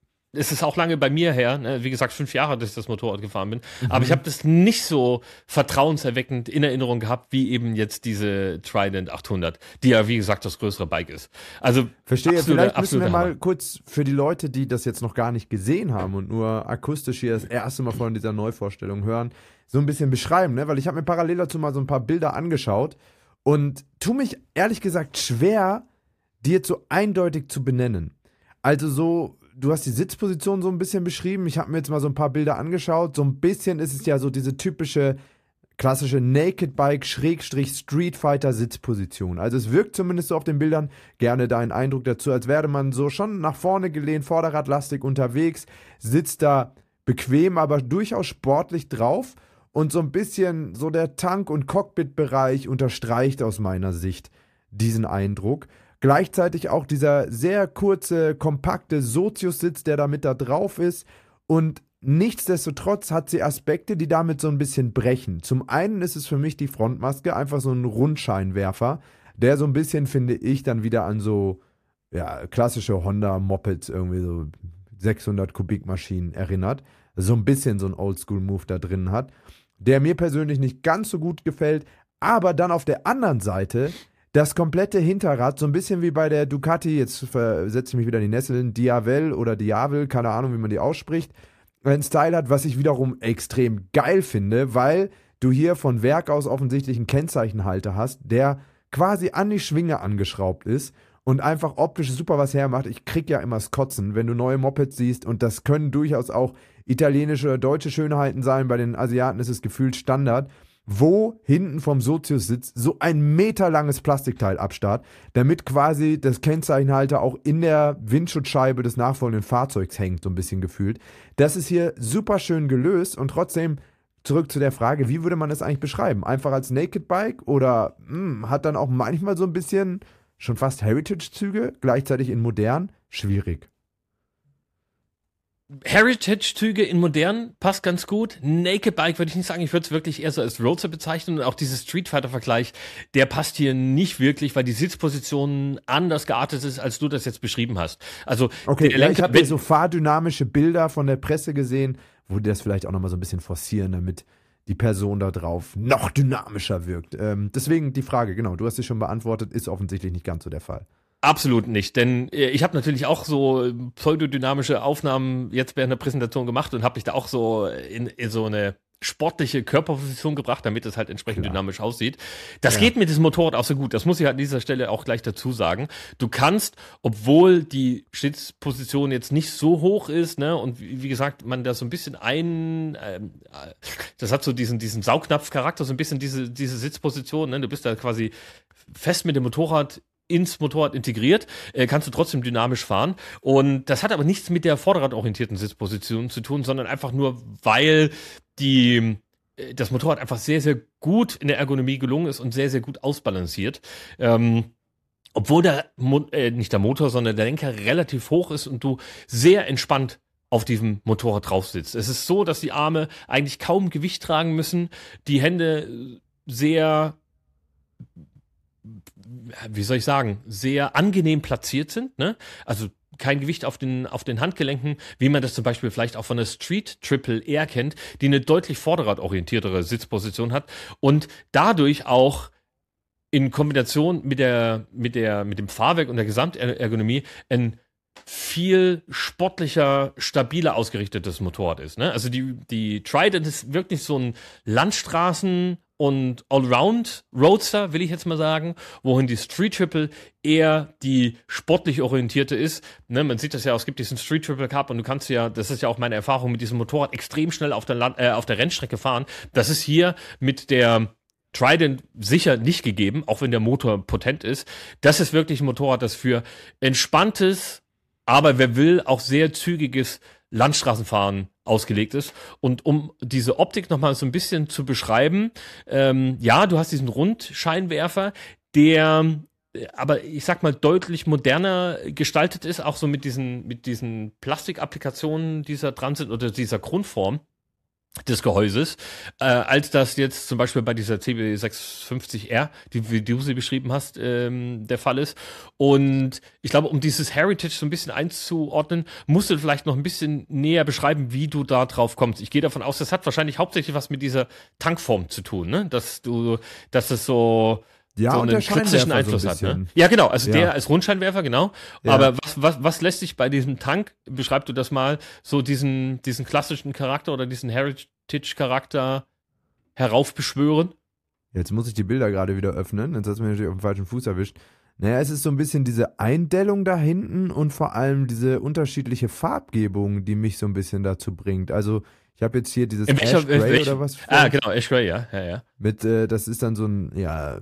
es ist auch lange bei mir her, ne? Wie gesagt, fünf Jahre, dass ich das Motorrad gefahren bin, mhm. aber ich habe das nicht so vertrauenserweckend in Erinnerung gehabt, wie eben jetzt diese Trident achthundert, die ja, wie gesagt, das größere Bike ist. Also verstehe, absolute, vielleicht müssen wir Hammer. mal kurz für die Leute, die das jetzt noch gar nicht gesehen haben und nur akustisch hier das erste Mal von dieser Neuvorstellung hören, so ein bisschen beschreiben, ne? Weil ich habe mir parallel dazu mal so ein paar Bilder angeschaut und tu mich ehrlich gesagt schwer, die jetzt so eindeutig zu benennen. Also so, du hast die Sitzposition so ein bisschen beschrieben, ich habe mir jetzt mal so ein paar Bilder angeschaut, so ein bisschen ist es ja so diese typische klassische Naked Bike Schrägstrich Street Fighter Sitzposition. Also es wirkt zumindest so auf den Bildern, gerne deinen Eindruck dazu, als wäre man so schon nach vorne gelehnt, vorderradlastig unterwegs, sitzt da bequem, aber durchaus sportlich drauf. Und so ein bisschen so der Tank- und Cockpit-Bereich unterstreicht aus meiner Sicht diesen Eindruck. Gleichzeitig auch dieser sehr kurze, kompakte Sozius-Sitz, der da mit da drauf ist. Und nichtsdestotrotz hat sie Aspekte, die damit so ein bisschen brechen. Zum einen ist es für mich die Frontmaske, einfach so ein Rundscheinwerfer, der so ein bisschen, finde ich, dann wieder an so ja, klassische Honda-Mopeds, irgendwie so sechshundert Kubikmaschinen erinnert. So ein bisschen so ein Oldschool-Move da drin hat, der mir persönlich nicht ganz so gut gefällt, aber dann auf der anderen Seite das komplette Hinterrad, so ein bisschen wie bei der Ducati, jetzt setze ich mich wieder in die Nesseln, Diavel oder Diavel, keine Ahnung, wie man die ausspricht, einen Style hat, was ich wiederum extrem geil finde, weil du hier von Werk aus offensichtlich einen Kennzeichenhalter hast, der quasi an die Schwinge angeschraubt ist und einfach optisch super was hermacht. Ich krieg ja immer das Kotzen, wenn du neue Mopeds siehst und das können durchaus auch italienische oder deutsche Schönheiten sein, bei den Asiaten ist es gefühlt Standard, wo hinten vom Sozius-Sitz so ein meterlanges Plastikteil abstarrt, damit quasi das Kennzeichenhalter auch in der Windschutzscheibe des nachfolgenden Fahrzeugs hängt, so ein bisschen gefühlt. Das ist hier super schön gelöst und trotzdem zurück zu der Frage, wie würde man das eigentlich beschreiben? Einfach als Naked Bike oder mh, hat dann auch manchmal so ein bisschen schon fast Heritage-Züge, gleichzeitig in modern? Schwierig. Heritage-Züge in modern passt ganz gut. Naked Bike würde ich nicht sagen, ich würde es wirklich eher so als Roadster bezeichnen und auch dieser Street Fighter-Vergleich, der passt hier nicht wirklich, weil die Sitzposition anders geartet ist, als du das jetzt beschrieben hast. Also okay, der ja, Lenker, ich habe hier so fahrdynamische Bilder von der Presse gesehen, wo die das vielleicht auch nochmal so ein bisschen forcieren, damit die Person da drauf noch dynamischer wirkt. Ähm, deswegen die Frage, genau, du hast sie schon beantwortet, ist offensichtlich nicht ganz so der Fall. Absolut nicht, denn äh, ich habe natürlich auch so pseudodynamische Aufnahmen jetzt während der Präsentation gemacht und habe mich da auch so in, in so eine sportliche Körperposition gebracht, damit es halt entsprechend Klar. dynamisch aussieht. Das Ja. geht mit diesem Motorrad auch so gut. Das muss ich halt an dieser Stelle auch gleich dazu sagen. Du kannst, obwohl die Sitzposition jetzt nicht so hoch ist, ne, und wie, wie gesagt, man da so ein bisschen ein, ähm, das hat so diesen diesen Saugnapf-Charakter, so ein bisschen diese diese Sitzposition, ne, du bist da quasi fest mit dem Motorrad ins Motorrad integriert, äh, kannst du trotzdem dynamisch fahren. Und das hat aber nichts mit der vorderradorientierten Sitzposition zu tun, sondern einfach nur, weil die äh, das Motorrad einfach sehr, sehr gut in der Ergonomie gelungen ist und sehr, sehr gut ausbalanciert. Ähm, obwohl der, Mo äh, nicht der Motor, sondern der Lenker relativ hoch ist und du sehr entspannt auf diesem Motorrad drauf sitzt. Es ist so, dass die Arme eigentlich kaum Gewicht tragen müssen, die Hände sehr, wie soll ich sagen, sehr angenehm platziert sind, ne? Also kein Gewicht auf den, auf den Handgelenken, wie man das zum Beispiel vielleicht auch von der Street Triple R kennt, die eine deutlich vorderradorientiertere Sitzposition hat und dadurch auch in Kombination mit der, mit der, mit dem Fahrwerk und der Gesamtergonomie ein viel sportlicher, stabiler ausgerichtetes Motorrad ist, ne? Also die, die Trident ist wirklich so ein Landstraßen- und Allround-Roadster, will ich jetzt mal sagen, wohin die Street Triple eher die sportlich orientierte ist. Ne, man sieht das ja, es gibt diesen Street Triple Cup und du kannst ja, das ist ja auch meine Erfahrung mit diesem Motorrad, extrem schnell auf der, Land, äh, auf der Rennstrecke fahren. Das ist hier mit der Trident sicher nicht gegeben, auch wenn der Motor potent ist. Das ist wirklich ein Motorrad, das für entspanntes, aber wer will, auch sehr zügiges Landstraßenfahren ausgelegt ist. Und um diese Optik nochmal so ein bisschen zu beschreiben, ähm, ja, du hast diesen Rundscheinwerfer, der äh, aber ich sag mal deutlich moderner gestaltet ist, auch so mit diesen, mit diesen Plastikapplikationen, die da dran sind oder dieser Grundform des Gehäuses, äh, als das jetzt zum Beispiel bei dieser C B sechshundertfünfzig R, die wie du sie beschrieben hast, ähm, der Fall ist. Und ich glaube, um dieses Heritage so ein bisschen einzuordnen, musst du vielleicht noch ein bisschen näher beschreiben, wie du da drauf kommst. Ich gehe davon aus, das hat wahrscheinlich hauptsächlich was mit dieser Tankform zu tun, ne? Dass du, dass es so Ja, so und einen der kritischen Scheinwerfer Einfluss so ein hat, ne? bisschen. Ja, genau, also Ja. der als Rundscheinwerfer, genau. Ja. Aber was, was, was lässt sich bei diesem Tank, beschreib du das mal, so diesen, diesen klassischen Charakter oder diesen Heritage-Charakter heraufbeschwören? Jetzt muss ich die Bilder gerade wieder öffnen, jetzt hast du mich natürlich auf den falschen Fuß erwischt. Naja, es ist so ein bisschen diese Eindellung da hinten und vor allem diese unterschiedliche Farbgebung, die mich so ein bisschen dazu bringt. Also ich habe jetzt hier dieses In welcher- Ash Grey welch- oder was. Ah, genau, Ash Grey, ja, ja, ja. Mit, äh, das ist dann so ein, ja,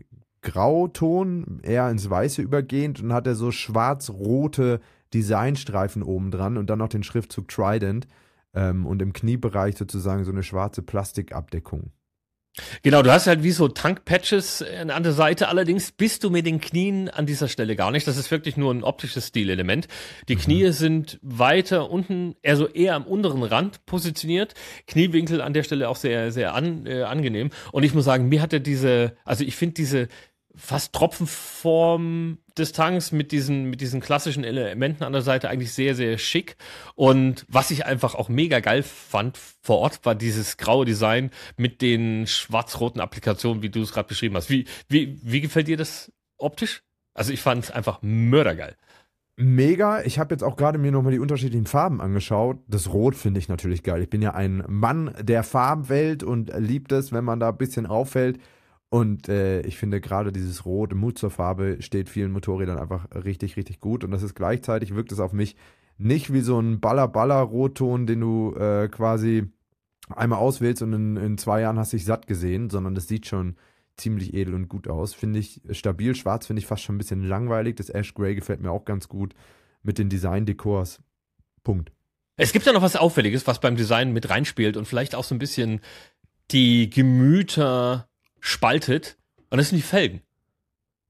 Grauton, eher ins Weiße übergehend und hat er so schwarz-rote Designstreifen oben dran und dann noch den Schriftzug Trident ähm, und im Kniebereich sozusagen so eine schwarze Plastikabdeckung. Genau, du hast halt wie so Tankpatches an der Seite, allerdings bist du mit den Knien an dieser Stelle gar nicht. Das ist wirklich nur ein optisches Stilelement. Die Knie sind weiter unten, also eher am unteren Rand positioniert. Kniewinkel an der Stelle auch sehr, sehr an, äh, angenehm. Und ich muss sagen, mir hat er diese, also ich finde diese fast Tropfenform des Tanks mit diesen, mit diesen klassischen Elementen an der Seite eigentlich sehr, sehr schick. Und was ich einfach auch mega geil fand vor Ort, war dieses graue Design mit den schwarz-roten Applikationen, wie du es gerade beschrieben hast. Wie, wie, wie gefällt dir das optisch? Also ich fand es einfach mördergeil. Mega. Ich habe jetzt auch gerade mir nochmal die unterschiedlichen Farben angeschaut. Das Rot finde ich natürlich geil. Ich bin ja ein Mann der Farbenwelt und liebt es, wenn man da ein bisschen auffällt. Und äh, ich finde gerade dieses Rot, Mut zur Farbe, steht vielen Motorrädern einfach richtig, richtig gut. Und das ist gleichzeitig, wirkt es auf mich nicht wie so ein Baller-Baller-Rotton, den du äh, quasi einmal auswählst und in, in zwei Jahren hast dich satt gesehen, sondern das sieht schon ziemlich edel und gut aus. Finde ich stabil. Schwarz finde ich fast schon ein bisschen langweilig. Das Ash Grey gefällt mir auch ganz gut mit den Design-Dekors. Punkt. Es gibt ja noch was Auffälliges, was beim Design mit reinspielt und vielleicht auch so ein bisschen die Gemüter spaltet, und das sind die Felgen.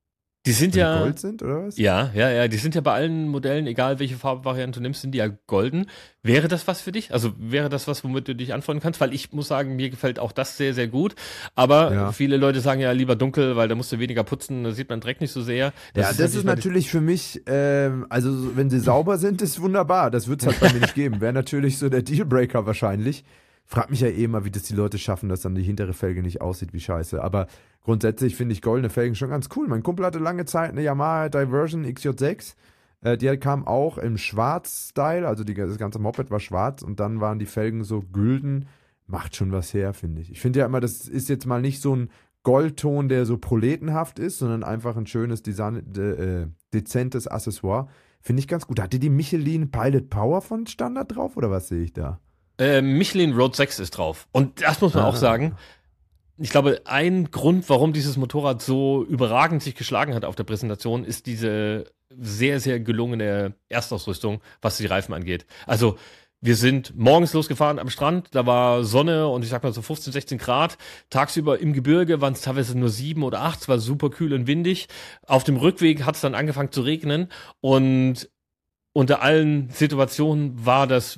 Die sind Weil ja, die Gold sind, oder was? ja, ja, ja, die sind ja bei allen Modellen, egal welche Farbvariante du nimmst, sind die ja golden. Wäre das was für dich? Also wäre das was, womit du dich anfreunden kannst? Weil ich muss sagen, mir gefällt auch das sehr, sehr gut. Aber Ja. viele Leute sagen ja lieber dunkel, weil da musst du weniger putzen, da sieht man Dreck nicht so sehr. Ja, das ist natürlich für mich, ähm, also so, wenn sie sauber sind, ist wunderbar. Das wird es halt bei mir nicht geben. Wäre natürlich so der Dealbreaker wahrscheinlich. Frag mich ja eh immer, wie das die Leute schaffen, dass dann die hintere Felge nicht aussieht wie scheiße. Aber grundsätzlich finde ich goldene Felgen schon ganz cool. Mein Kumpel hatte lange Zeit eine Yamaha Diversion X J sechs. Äh, die kam auch im Schwarz-Style, also die, das ganze Moped war schwarz und dann waren die Felgen so gülden. Macht schon was her, finde ich. Ich finde ja immer, das ist jetzt mal nicht so ein Goldton, der so proletenhaft ist, sondern einfach ein schönes, Design, de, äh, dezentes Accessoire. Finde ich ganz gut. Hatte die Michelin Pilot Power von Standard drauf oder was sehe ich da? Äh, Michelin Road sechs ist drauf. Und das muss man Ah. auch sagen. Ich glaube, ein Grund, warum dieses Motorrad so überragend sich geschlagen hat auf der Präsentation, ist diese sehr, sehr gelungene Erstausrüstung, was die Reifen angeht. Also, wir sind morgens losgefahren am Strand, da war Sonne und ich sag mal so fünfzehn, sechzehn Grad. Tagsüber im Gebirge waren es teilweise nur sieben oder acht, es war super kühl und windig. Auf dem Rückweg hat es dann angefangen zu regnen und unter allen Situationen war das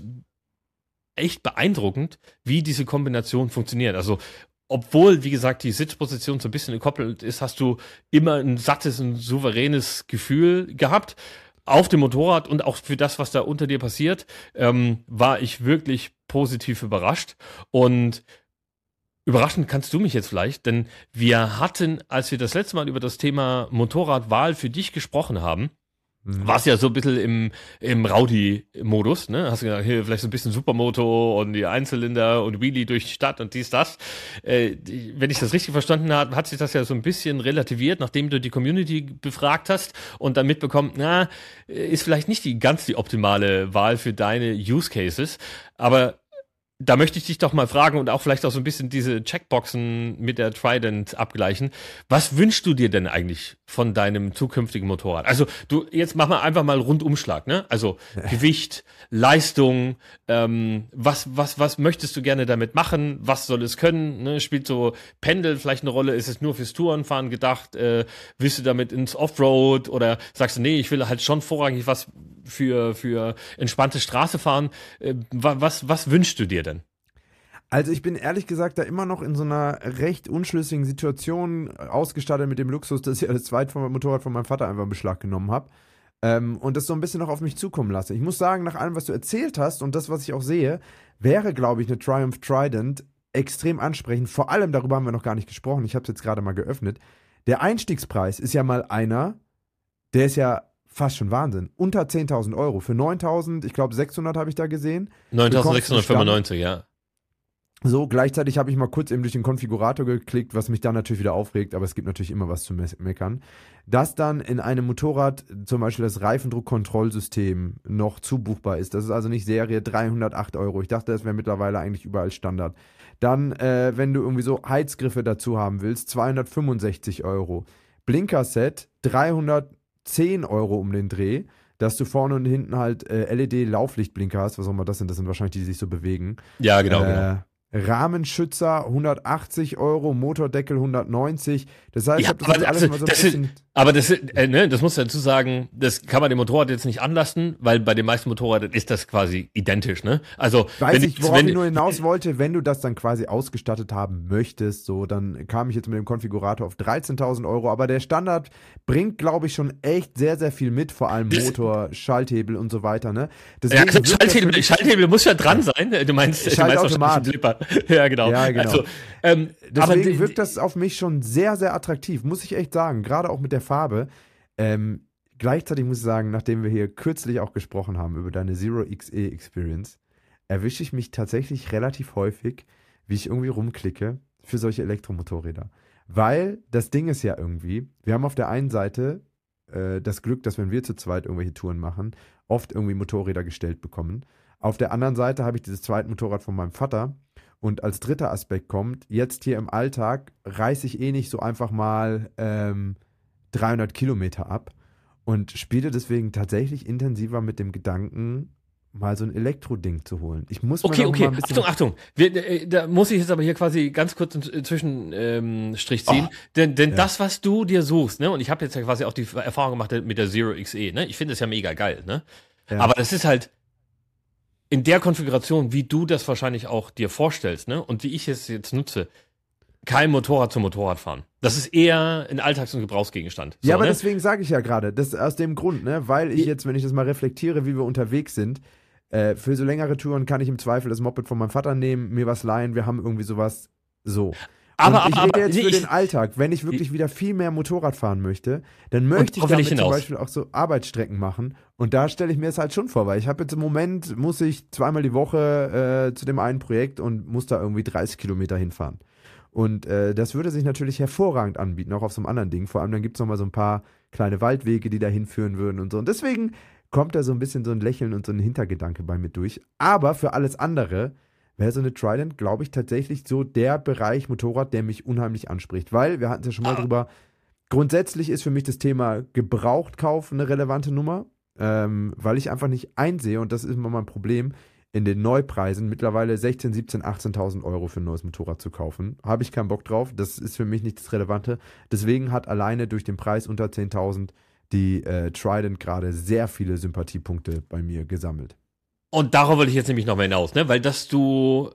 echt beeindruckend, wie diese Kombination funktioniert. Also, obwohl, wie gesagt, die Sitzposition so ein bisschen gekoppelt ist, hast du immer ein sattes und souveränes Gefühl gehabt. Auf dem Motorrad und auch für das, was da unter dir passiert, ähm, war ich wirklich positiv überrascht. Und überraschend kannst du mich jetzt vielleicht, denn wir hatten, als wir das letzte Mal über das Thema Motorradwahl für dich gesprochen haben, warst ja so ein bisschen im, im Rowdy-Modus, ne? Hast du gesagt, hier vielleicht so ein bisschen Supermoto und die Einzylinder und Wheelie durch die Stadt und dies, das. Äh, die, wenn ich das richtig verstanden habe, hat sich das ja so ein bisschen relativiert, nachdem du die Community befragt hast und dann mitbekommen, na, ist vielleicht nicht die ganz die optimale Wahl für deine Use Cases, aber da möchte ich dich doch mal fragen und auch vielleicht auch so ein bisschen diese Checkboxen mit der Trident abgleichen. Was wünschst du dir denn eigentlich von deinem zukünftigen Motorrad? Also du, jetzt mach mal einfach mal einen Rundumschlag, ne? Also Gewicht, Leistung, ähm, was, was, was möchtest du gerne damit machen? Was soll es können? Ne? Spielt so Pendel vielleicht eine Rolle? Ist es nur fürs Tourenfahren gedacht? Äh, willst du damit ins Offroad oder sagst du, nee, ich will halt schon vorrangig was für, für entspannte Straße fahren? Äh, was, was wünschst du dir denn? Also ich bin ehrlich gesagt da immer noch in so einer recht unschlüssigen Situation, ausgestattet mit dem Luxus, dass ich das zweite Motorrad von meinem Vater einfach in Beschlag genommen habe. Ähm, und das so ein bisschen noch auf mich zukommen lasse. Ich muss sagen, nach allem, was du erzählt hast und das, was ich auch sehe, wäre, glaube ich, eine Triumph Trident extrem ansprechend. Vor allem, darüber haben wir noch gar nicht gesprochen, ich habe es jetzt gerade mal geöffnet. Der Einstiegspreis ist ja mal einer, der ist ja fast schon Wahnsinn. Unter zehntausend Euro. Für neuntausend, ich glaube sechshundert habe ich da gesehen. neuntausendsechshundertfünfundneunzig, ja. So, gleichzeitig habe ich mal kurz eben durch den Konfigurator geklickt, was mich dann natürlich wieder aufregt, aber es gibt natürlich immer was zu me- meckern. Dass dann in einem Motorrad zum Beispiel das Reifendruckkontrollsystem noch zubuchbar ist. Das ist also nicht Serie, dreihundertacht Euro. Ich dachte, das wäre mittlerweile eigentlich überall Standard. Dann, äh, wenn du irgendwie so Heizgriffe dazu haben willst, zweihundertfünfundsechzig Euro. Blinkerset, dreihundertzehn Euro um den Dreh, dass du vorne und hinten halt äh, L E D-Lauflichtblinker hast, was auch immer das sind, das sind wahrscheinlich die, die sich so bewegen. Ja, genau, äh, genau. Rahmenschützer hundertachtzig Euro, Motordeckel hundertneunzig. Das heißt, ich Ja, habe das aber jetzt alles das, mal so ein das, bisschen... ist- aber das, äh, ne, das muss ich dazu sagen, das kann man dem Motorrad jetzt nicht anlassen, weil bei den meisten Motorrädern ist das quasi identisch, ne? Also, Weiß wenn ich, ich, worauf wenn, ich nur hinaus wollte, wenn du das dann quasi ausgestattet haben möchtest, so, dann kam ich jetzt mit dem Konfigurator auf dreizehntausend Euro, aber der Standard bringt, glaube ich, schon echt sehr, sehr viel mit, vor allem Das- Motor, Schalthebel und so weiter, ne? ja, Deswegen also wirkt das für Schalthebel, mich- Schalthebel muss ja dran sein. Du meinst, du meinst wahrscheinlich einen Flipper. Ja, genau. Ja, genau. Also, ähm, aber Deswegen die- wirkt das auf mich schon sehr, sehr attraktiv, muss ich echt sagen. Gerade auch mit der Farbe. Ähm, gleichzeitig muss ich sagen, nachdem wir hier kürzlich auch gesprochen haben über deine Zero X E Experience, erwische ich mich tatsächlich relativ häufig, wie ich irgendwie rumklicke für solche Elektromotorräder. Weil das Ding ist ja irgendwie, wir haben auf der einen Seite äh, das Glück, dass wenn wir zu zweit irgendwelche Touren machen, oft irgendwie Motorräder gestellt bekommen. Auf der anderen Seite habe ich dieses zweite Motorrad von meinem Vater. Und als dritter Aspekt kommt, jetzt hier im Alltag reiße ich eh nicht so einfach mal ähm, dreihundert Kilometer ab und spiele deswegen tatsächlich intensiver mit dem Gedanken, mal so ein Elektroding zu holen. Ich muss Okay, mir noch okay, mal ein bisschen Achtung, Achtung. Wir, äh, da muss ich jetzt aber hier quasi ganz kurz einen Zwischenstrich ähm, Strich ziehen. Oh, denn denn ja. das, was du dir suchst, ne, und ich habe jetzt ja quasi auch die Erfahrung gemacht mit der Zero X E, ne? Ich finde das ja mega geil, ne? Ja. Aber das ist halt in der Konfiguration, wie du das wahrscheinlich auch dir vorstellst, ne? Und wie ich es jetzt nutze, kein Motorrad zum Motorradfahren. Das ist eher ein Alltags- und Gebrauchsgegenstand. So, Ja, aber ne? deswegen sage ich ja gerade, das aus dem Grund, ne, weil ich jetzt, wenn ich das mal reflektiere, wie wir unterwegs sind, äh, für so längere Touren kann ich im Zweifel das Moped von meinem Vater nehmen, mir was leihen, wir haben irgendwie sowas so. Aber, und ich aber, rede aber jetzt nee, für ich, den Alltag, wenn ich wirklich wieder viel mehr Motorrad fahren möchte, dann möchte ich auf will damit ich zum hinaus. Beispiel auch so Arbeitsstrecken machen. Und da stelle ich mir es halt schon vor, weil ich habe jetzt im Moment, muss ich zweimal die Woche äh, zu dem einen Projekt und muss da irgendwie dreißig Kilometer hinfahren. Und äh, das würde sich natürlich hervorragend anbieten, auch auf so einem anderen Ding. Vor allem dann gibt es nochmal so ein paar kleine Waldwege, die da hinführen würden und so. Und deswegen kommt da so ein bisschen so ein Lächeln und so ein Hintergedanke bei mir durch. Aber für alles andere wäre so eine Trident, glaube ich, tatsächlich so der Bereich Motorrad, der mich unheimlich anspricht. Weil, wir hatten es ja schon mal Ah. drüber, grundsätzlich ist für mich das Thema Gebrauchtkauf eine relevante Nummer, ähm, weil ich einfach nicht einsehe, und das ist immer mein Problem, in den Neupreisen mittlerweile sechzehntausend, siebzehntausend, achtzehntausend Euro für ein neues Motorrad zu kaufen. Habe ich keinen Bock drauf. Das ist für mich nicht das Relevante. Deswegen hat alleine durch den Preis unter zehntausend die äh, Trident gerade sehr viele Sympathiepunkte bei mir gesammelt. Und darauf wollte ich jetzt nämlich nochmal hinaus, ne? Weil dass du,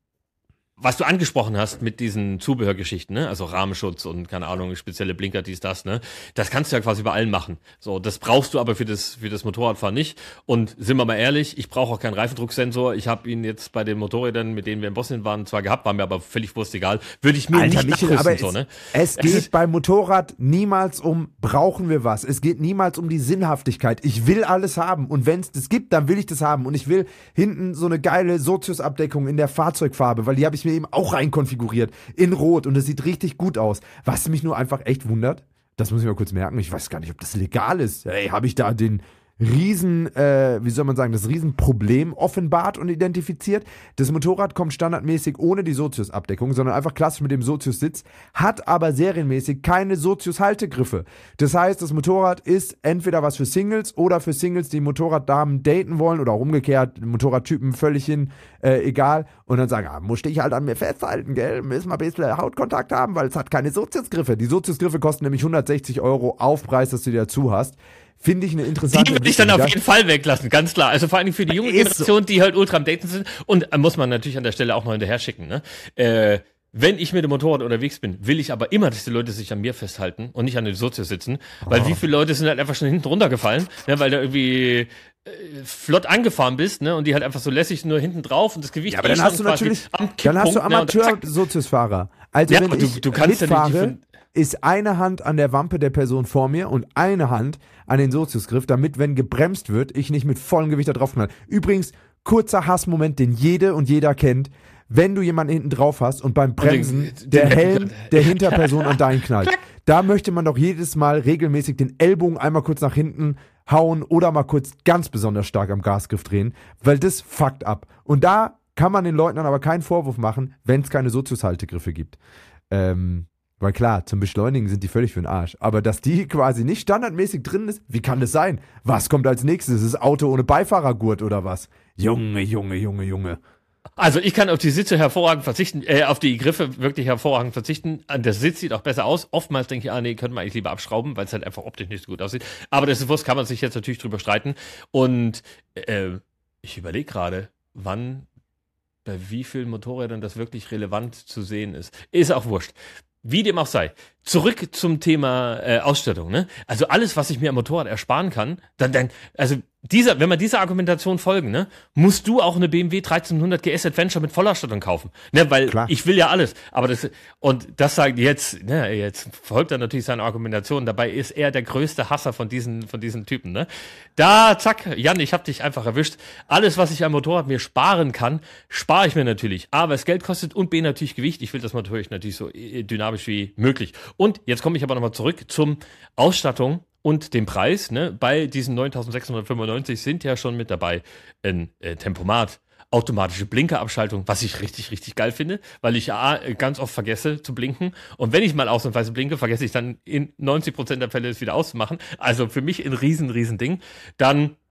was du angesprochen hast mit diesen Zubehörgeschichten, ne? Also Rahmenschutz und keine Ahnung, spezielle Blinker, dies, das, ne? Das kannst du ja quasi bei allen machen. So, das brauchst du aber für das, für das Motorradfahren nicht. Und sind wir mal ehrlich, ich brauche auch keinen Reifendrucksensor. Ich habe ihn jetzt bei den Motorrädern, mit denen wir in Bosnien waren, zwar gehabt, war mir aber völlig wurscht egal. Würde ich mir Alter, nicht Michel, aber nachrüsten, so, ne? es, es Es geht ist- beim Motorrad niemals um, brauchen wir was? Es geht niemals um die Sinnhaftigkeit. Ich will alles haben, und wenn es das gibt, dann will ich das haben, und ich will hinten so eine geile Sozius-Abdeckung in der Fahrzeugfarbe, weil die habe ich mir eben auch reinkonfiguriert, in Rot, und es sieht richtig gut aus. Was mich nur einfach echt wundert, das muss ich mal kurz merken, ich weiß gar nicht, ob das legal ist. Ey, habe ich da den Riesen, äh, wie soll man sagen, das Riesenproblem offenbart und identifiziert. Das Motorrad kommt standardmäßig ohne die Sozius-Abdeckung, sondern einfach klassisch mit dem Sozius-Sitz, hat aber serienmäßig keine Sozius-Haltegriffe. Das heißt, das Motorrad ist entweder was für Singles oder für Singles, die Motorraddamen daten wollen, oder auch umgekehrt, Motorradtypen völlig hin, äh, egal. Und dann sagen, ah, musste ich halt an mir festhalten, gell, müssen wir ein bisschen Hautkontakt haben, weil es hat keine Sozius-Griffe. Die Sozius-Griffe kosten nämlich hundertsechzig Euro Aufpreis, dass du die dazu hast. Finde ich eine interessante Die würde ich dann auf Entwicklung. jeden Fall weglassen, ganz klar. Also vor allem für die junge Ist so. Generation, die halt ultra am Daten sind. Und äh, muss man natürlich an der Stelle auch noch hinterher schicken, ne? Äh, wenn ich mit dem Motorrad unterwegs bin, will ich aber immer, dass die Leute sich an mir festhalten und nicht an den Sozius sitzen. Weil Oh. wie viele Leute sind halt einfach schon hinten runtergefallen, ne? Weil da irgendwie äh, flott angefahren bist, ne? Und die halt einfach so lässig nur hinten drauf und das Gewicht Ja, aber eh dann hast schon du quasi natürlich, am dann hast du Kipppunkt, ne? Und zack. Amateur-Sozius-Fahrer. Also Ja, wenn aber du- ich du kannst ja nicht mitfahre, die- ist eine Hand an der Wampe der Person vor mir und eine Hand an den Soziusgriff, damit, wenn gebremst wird, ich nicht mit vollem Gewicht da drauf knall. Übrigens, kurzer Hassmoment, den jede und jeder kennt, wenn du jemanden hinten drauf hast und beim Bremsen den- der den- Helm der Hinterperson an deinen knallt. Da möchte man doch jedes Mal regelmäßig den Ellbogen einmal kurz nach hinten hauen oder mal kurz ganz besonders stark am Gasgriff drehen, weil das fuckt ab. Und da kann man den Leuten dann aber keinen Vorwurf machen, wenn es keine Sozius-Haltegriffe gibt. Ähm, weil klar, zum Beschleunigen sind die völlig für den Arsch. Aber dass die quasi nicht standardmäßig drin ist, wie kann das sein? Was kommt als nächstes? Ist das Auto ohne Beifahrergurt oder was? Junge, Junge, Junge, Junge. Also ich kann auf die Sitze hervorragend verzichten, äh, auf die Griffe wirklich hervorragend verzichten. Der Sitz sieht auch besser aus. Oftmals denke ich, ah nee, könnte man eigentlich lieber abschrauben, weil es halt einfach optisch nicht so gut aussieht. Aber das ist Wurst, kann man sich jetzt natürlich drüber streiten. Und äh, ich überlege gerade, wann, bei wie vielen Motorrädern das wirklich relevant zu sehen ist. Ist auch wurscht. Wie dem auch sei. Zurück zum Thema äh, Ausstattung, ne? Also alles, was ich mir am Motorrad ersparen kann, dann, dann, also dieser, wenn wir dieser Argumentation folgen, ne, musst du auch eine B M W dreizehnhundert G S Adventure mit Vollausstattung kaufen, ne? Weil Klar. ich will ja alles. Aber das, und das sagt jetzt, ne, jetzt folgt er natürlich seine Argumentation. Dabei ist er der größte Hasser von diesen, von diesen Typen, ne? Da, zack, Jan, ich hab dich einfach erwischt. Alles, was ich am Motorrad mir sparen kann, spare ich mir natürlich. A, weil es Geld kostet, und B, natürlich Gewicht. Ich will das Motorrad natürlich so äh, dynamisch wie möglich. Und jetzt komme ich aber nochmal zurück zum Ausstattung und dem Preis. Ne? Bei diesen neuntausendsechshundertfünfundneunzig sind ja schon mit dabei ein äh, Tempomat, automatische Blinkerabschaltung, was ich richtig, richtig geil finde, weil ich A, ganz oft vergesse zu blinken, und wenn ich mal ausnahmsweise blinke, vergesse ich dann in neunzig Prozent der Fälle es wieder auszumachen. Also für mich ein riesen, riesen Ding. Dann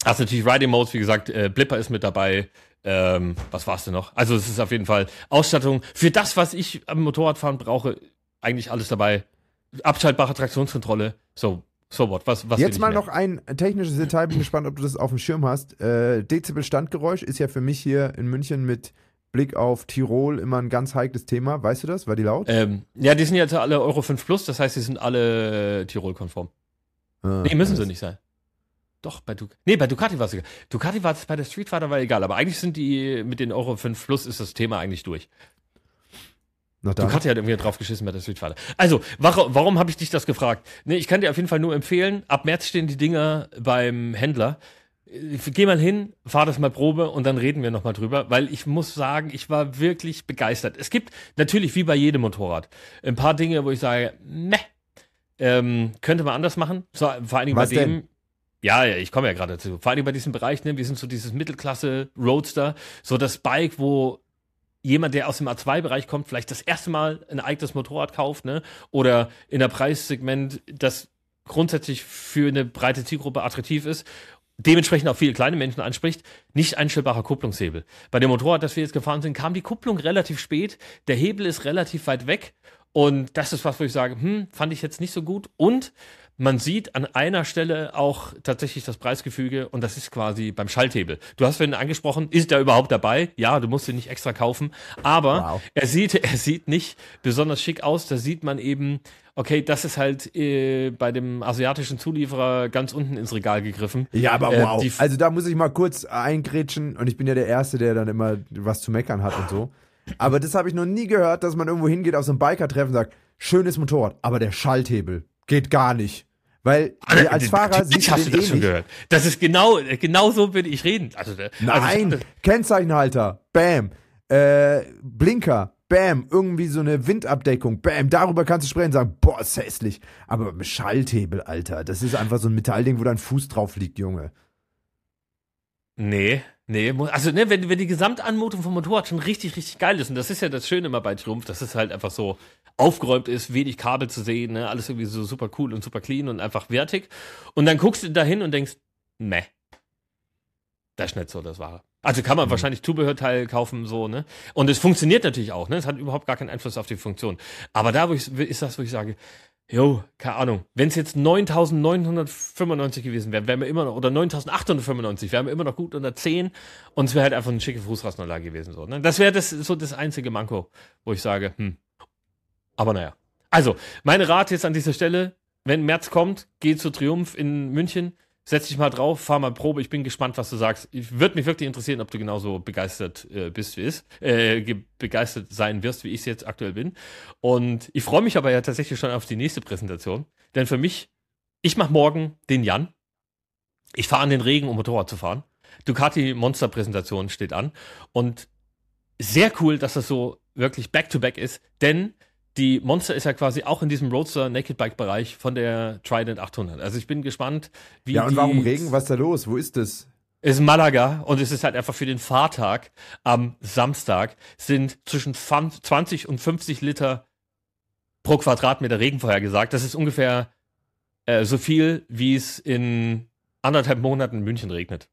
Hast natürlich Riding Modes, wie gesagt, äh, Blipper ist mit dabei. Ähm, was war's denn noch? Also es ist auf jeden Fall Ausstattung für das, was ich am Motorradfahren brauche, eigentlich alles dabei. Abschaltbare Traktionskontrolle, so, so what, was, was Jetzt mal noch ein technisches Detail, bin gespannt, ob du das auf dem Schirm hast. Äh, Dezibel-Standgeräusch ist ja für mich hier in München mit Blick auf Tirol immer ein ganz heikles Thema. Weißt du das? War die laut? Ähm, ja, die sind jetzt alle Euro fünf Plus, das heißt, die sind alle Tirol-konform. Ah, nee, müssen sie nicht sein. Doch, bei Ducati. Nee, bei Ducati war es egal. Ducati war es bei der Street Fighter war egal, aber eigentlich sind die mit den Euro fünf Plus ist das Thema eigentlich durch. Ducati hat irgendwie drauf geschissen bei der Street Fighter. Also, warum, warum habe ich dich das gefragt? Nee, ich kann dir auf jeden Fall nur empfehlen, ab März stehen die Dinger beim Händler. Geh mal hin, fahr das mal Probe und dann reden wir nochmal drüber, weil ich muss sagen, ich war wirklich begeistert. Es gibt natürlich, wie bei jedem Motorrad, ein paar Dinge, wo ich sage, ne, ähm, könnte man anders machen. So, vor allen Dingen Was bei dem, denn? Ja, ja, ich komme ja gerade dazu. Vor allem bei diesem Bereich, ne, wir sind so dieses Mittelklasse-Roadster, so das Bike, wo jemand, der aus dem A zwei Bereich kommt, vielleicht das erste Mal ein eigenes Motorrad kauft, ne, oder in der Preissegment, das grundsätzlich für eine breite Zielgruppe attraktiv ist, dementsprechend auch viele kleine Menschen anspricht, nicht einstellbarer Kupplungshebel. Bei dem Motorrad, das wir jetzt gefahren sind, kam die Kupplung relativ spät, der Hebel ist relativ weit weg und das ist was, wo ich sage, hm, fand ich jetzt nicht so gut und man sieht an einer Stelle auch tatsächlich das Preisgefüge und das ist quasi beim Schalthebel. Du hast vorhin angesprochen, ist der überhaupt dabei? Ja, du musst ihn nicht extra kaufen, aber Wow. er sieht, er sieht nicht besonders schick aus. Da sieht man eben, okay, das ist halt äh, bei dem asiatischen Zulieferer ganz unten ins Regal gegriffen. Ja, aber Äh, wow. die- also da muss ich mal kurz eingrätschen und ich bin ja der Erste, der dann immer was zu meckern hat und so. Aber das habe ich noch nie gehört, dass man irgendwo hingeht auf so ein Biker-Treffen und sagt, schönes Motorrad, aber der Schalthebel geht gar nicht. Weil wir als Fahrer Natürlich siehst hast du du den das eh schon nicht. gehört. Das ist genau, genau so würde ich reden. Also, äh, Nein, also, Kennzeichenhalter, bam. Äh, Blinker, bam. Irgendwie so eine Windabdeckung, bam. Darüber kannst du sprechen und sagen, boah, ist hässlich. Aber mit Schalthebel, Alter, das ist einfach so ein Metallding, wo dein Fuß drauf liegt, Junge. Nee, nee, mu- also ne, wenn, wenn die Gesamtanmutung vom Motorrad schon richtig, richtig geil ist, und das ist ja das Schöne immer bei Triumph, dass es halt einfach so aufgeräumt ist, wenig Kabel zu sehen, ne, alles irgendwie so super cool und super clean und einfach wertig. Und dann guckst du da hin und denkst, meh, das ist nicht so das Wahre. Also kann man Mhm. wahrscheinlich Zubehörteil kaufen, so, ne? Und es funktioniert natürlich auch, ne? Es hat überhaupt gar keinen Einfluss auf die Funktion. Aber da wo ich, ist das, wo ich sage, jo, keine Ahnung. Wenn es jetzt neuntausendneunhundertfünfundneunzig gewesen wäre, wären wir immer noch, oder neuntausendachthundertfünfundneunzig, wären wir immer noch gut unter zehn und es wäre halt einfach eine schicke Fußrastenanlage gewesen. So, ne? Das wäre das, so das einzige Manko, wo ich sage, hm. Aber naja. Also, meine Rat jetzt an dieser Stelle, wenn März kommt, geh zu Triumph in München, setz dich mal drauf, fahr mal Probe, ich bin gespannt, was du sagst. Ich würde mich wirklich interessieren, ob du genauso begeistert äh, bist, wie ist, äh, ge- begeistert sein wirst, wie ich es jetzt aktuell bin. Und ich freue mich aber ja tatsächlich schon auf die nächste Präsentation. Denn für mich, ich mache morgen den Jan. Ich fahre an den Regen, um Motorrad zu fahren. Ducati Monster Präsentation steht an. Und sehr cool, dass das so wirklich back-to-back ist, denn die Monster ist ja quasi auch in diesem Roadster Naked Bike Bereich von der Trident achthundert. Also ich bin gespannt, wie Ja, und die warum Regen? Was ist da los? Wo ist das? ist Malaga und es ist halt einfach für den Fahrtag am Samstag sind zwischen zwanzig und fünfzig Liter pro Quadratmeter Regen vorhergesagt. Das ist ungefähr äh, so viel, wie es in anderthalb Monaten in München regnet.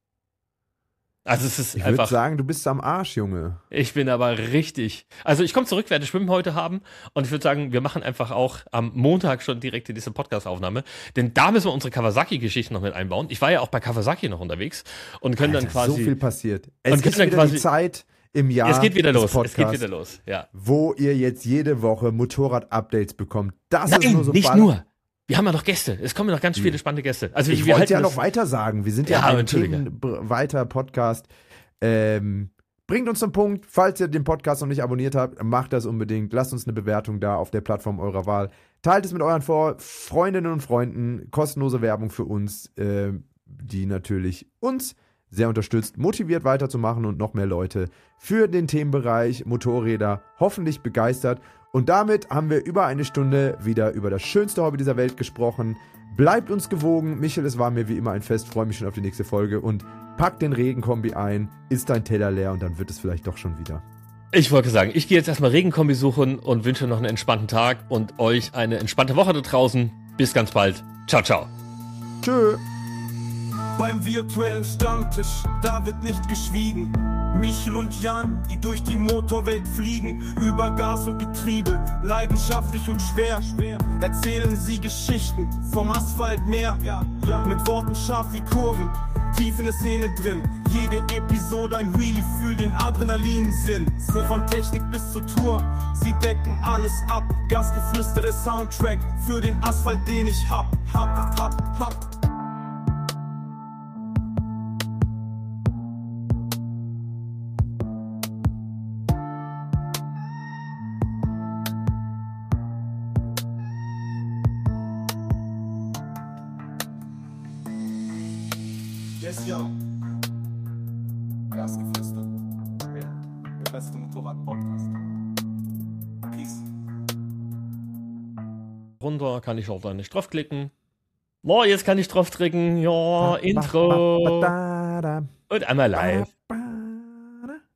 Also es ist Ich würde einfach, sagen, du bist am Arsch, Junge. ich bin aber richtig. Also ich komme zurück, werde Schwimmen heute haben und ich würde sagen, wir machen einfach auch am Montag schon direkt in diese Podcast-Aufnahme, denn da müssen wir unsere Kawasaki-Geschichte noch mit einbauen. Ich war ja auch bei Kawasaki noch unterwegs und können Alter, dann quasi... so viel passiert. Es Und gibt dann wieder quasi- die Zeit im Jahr es geht wieder des los, es geht Podcasts, wieder los, ja. wo ihr jetzt jede Woche Motorrad-Updates bekommt. Das ist Nein, nur so nicht Ball- nur. Wir haben ja noch Gäste. Es kommen noch ganz viele spannende Gäste. Also Ich wir wollte ja das- noch weiter sagen. Wir sind ja, Ja, ein Entschuldige. Themen- weiter Podcast. Ähm, bringt uns zum Punkt. Falls ihr den Podcast noch nicht abonniert habt, macht das unbedingt. Lasst uns eine Bewertung da auf der Plattform eurer Wahl. Teilt es mit euren Vor- Freundinnen und Freunden. Kostenlose Werbung für uns, äh, die natürlich uns sehr unterstützt, motiviert weiterzumachen und noch mehr Leute für den Themenbereich Motorräder hoffentlich begeistert. Und damit haben wir über eine Stunde wieder über das schönste Hobby dieser Welt gesprochen. Bleibt uns gewogen. Michel, es war mir wie immer ein Fest. Freue mich schon auf die nächste Folge. Und pack den Regenkombi ein, ist dein Teller leer und dann wird es vielleicht doch schon wieder. Ich wollte sagen, ich gehe jetzt erstmal Regenkombi suchen und wünsche noch einen entspannten Tag und euch eine entspannte Woche da draußen. Bis ganz bald. Ciao, ciao. Tschö. beim virtuellen Stammtisch, da wird nicht geschwiegen. Michel und Jan, die durch die Motorwelt fliegen, über Gas und Getriebe, leidenschaftlich und schwer, erzählen sie Geschichten vom Asphaltmeer, mit Worten scharf wie Kurven, tief in der Szene drin. Jede Episode ein Wheelie für den Adrenalinsinn. So von Technik bis zur Tour, sie decken alles ab. Gastgeflüster, der Soundtrack für den Asphalt, den ich hab, hab, hab, hab. Yes, yo. Gastgeflüster. Der beste Motorrad-Podcast. Peace. Runter kann ich auch da nicht draufklicken. Oh, jetzt kann ich draufdrücken. Ja, Intro. Und einmal live.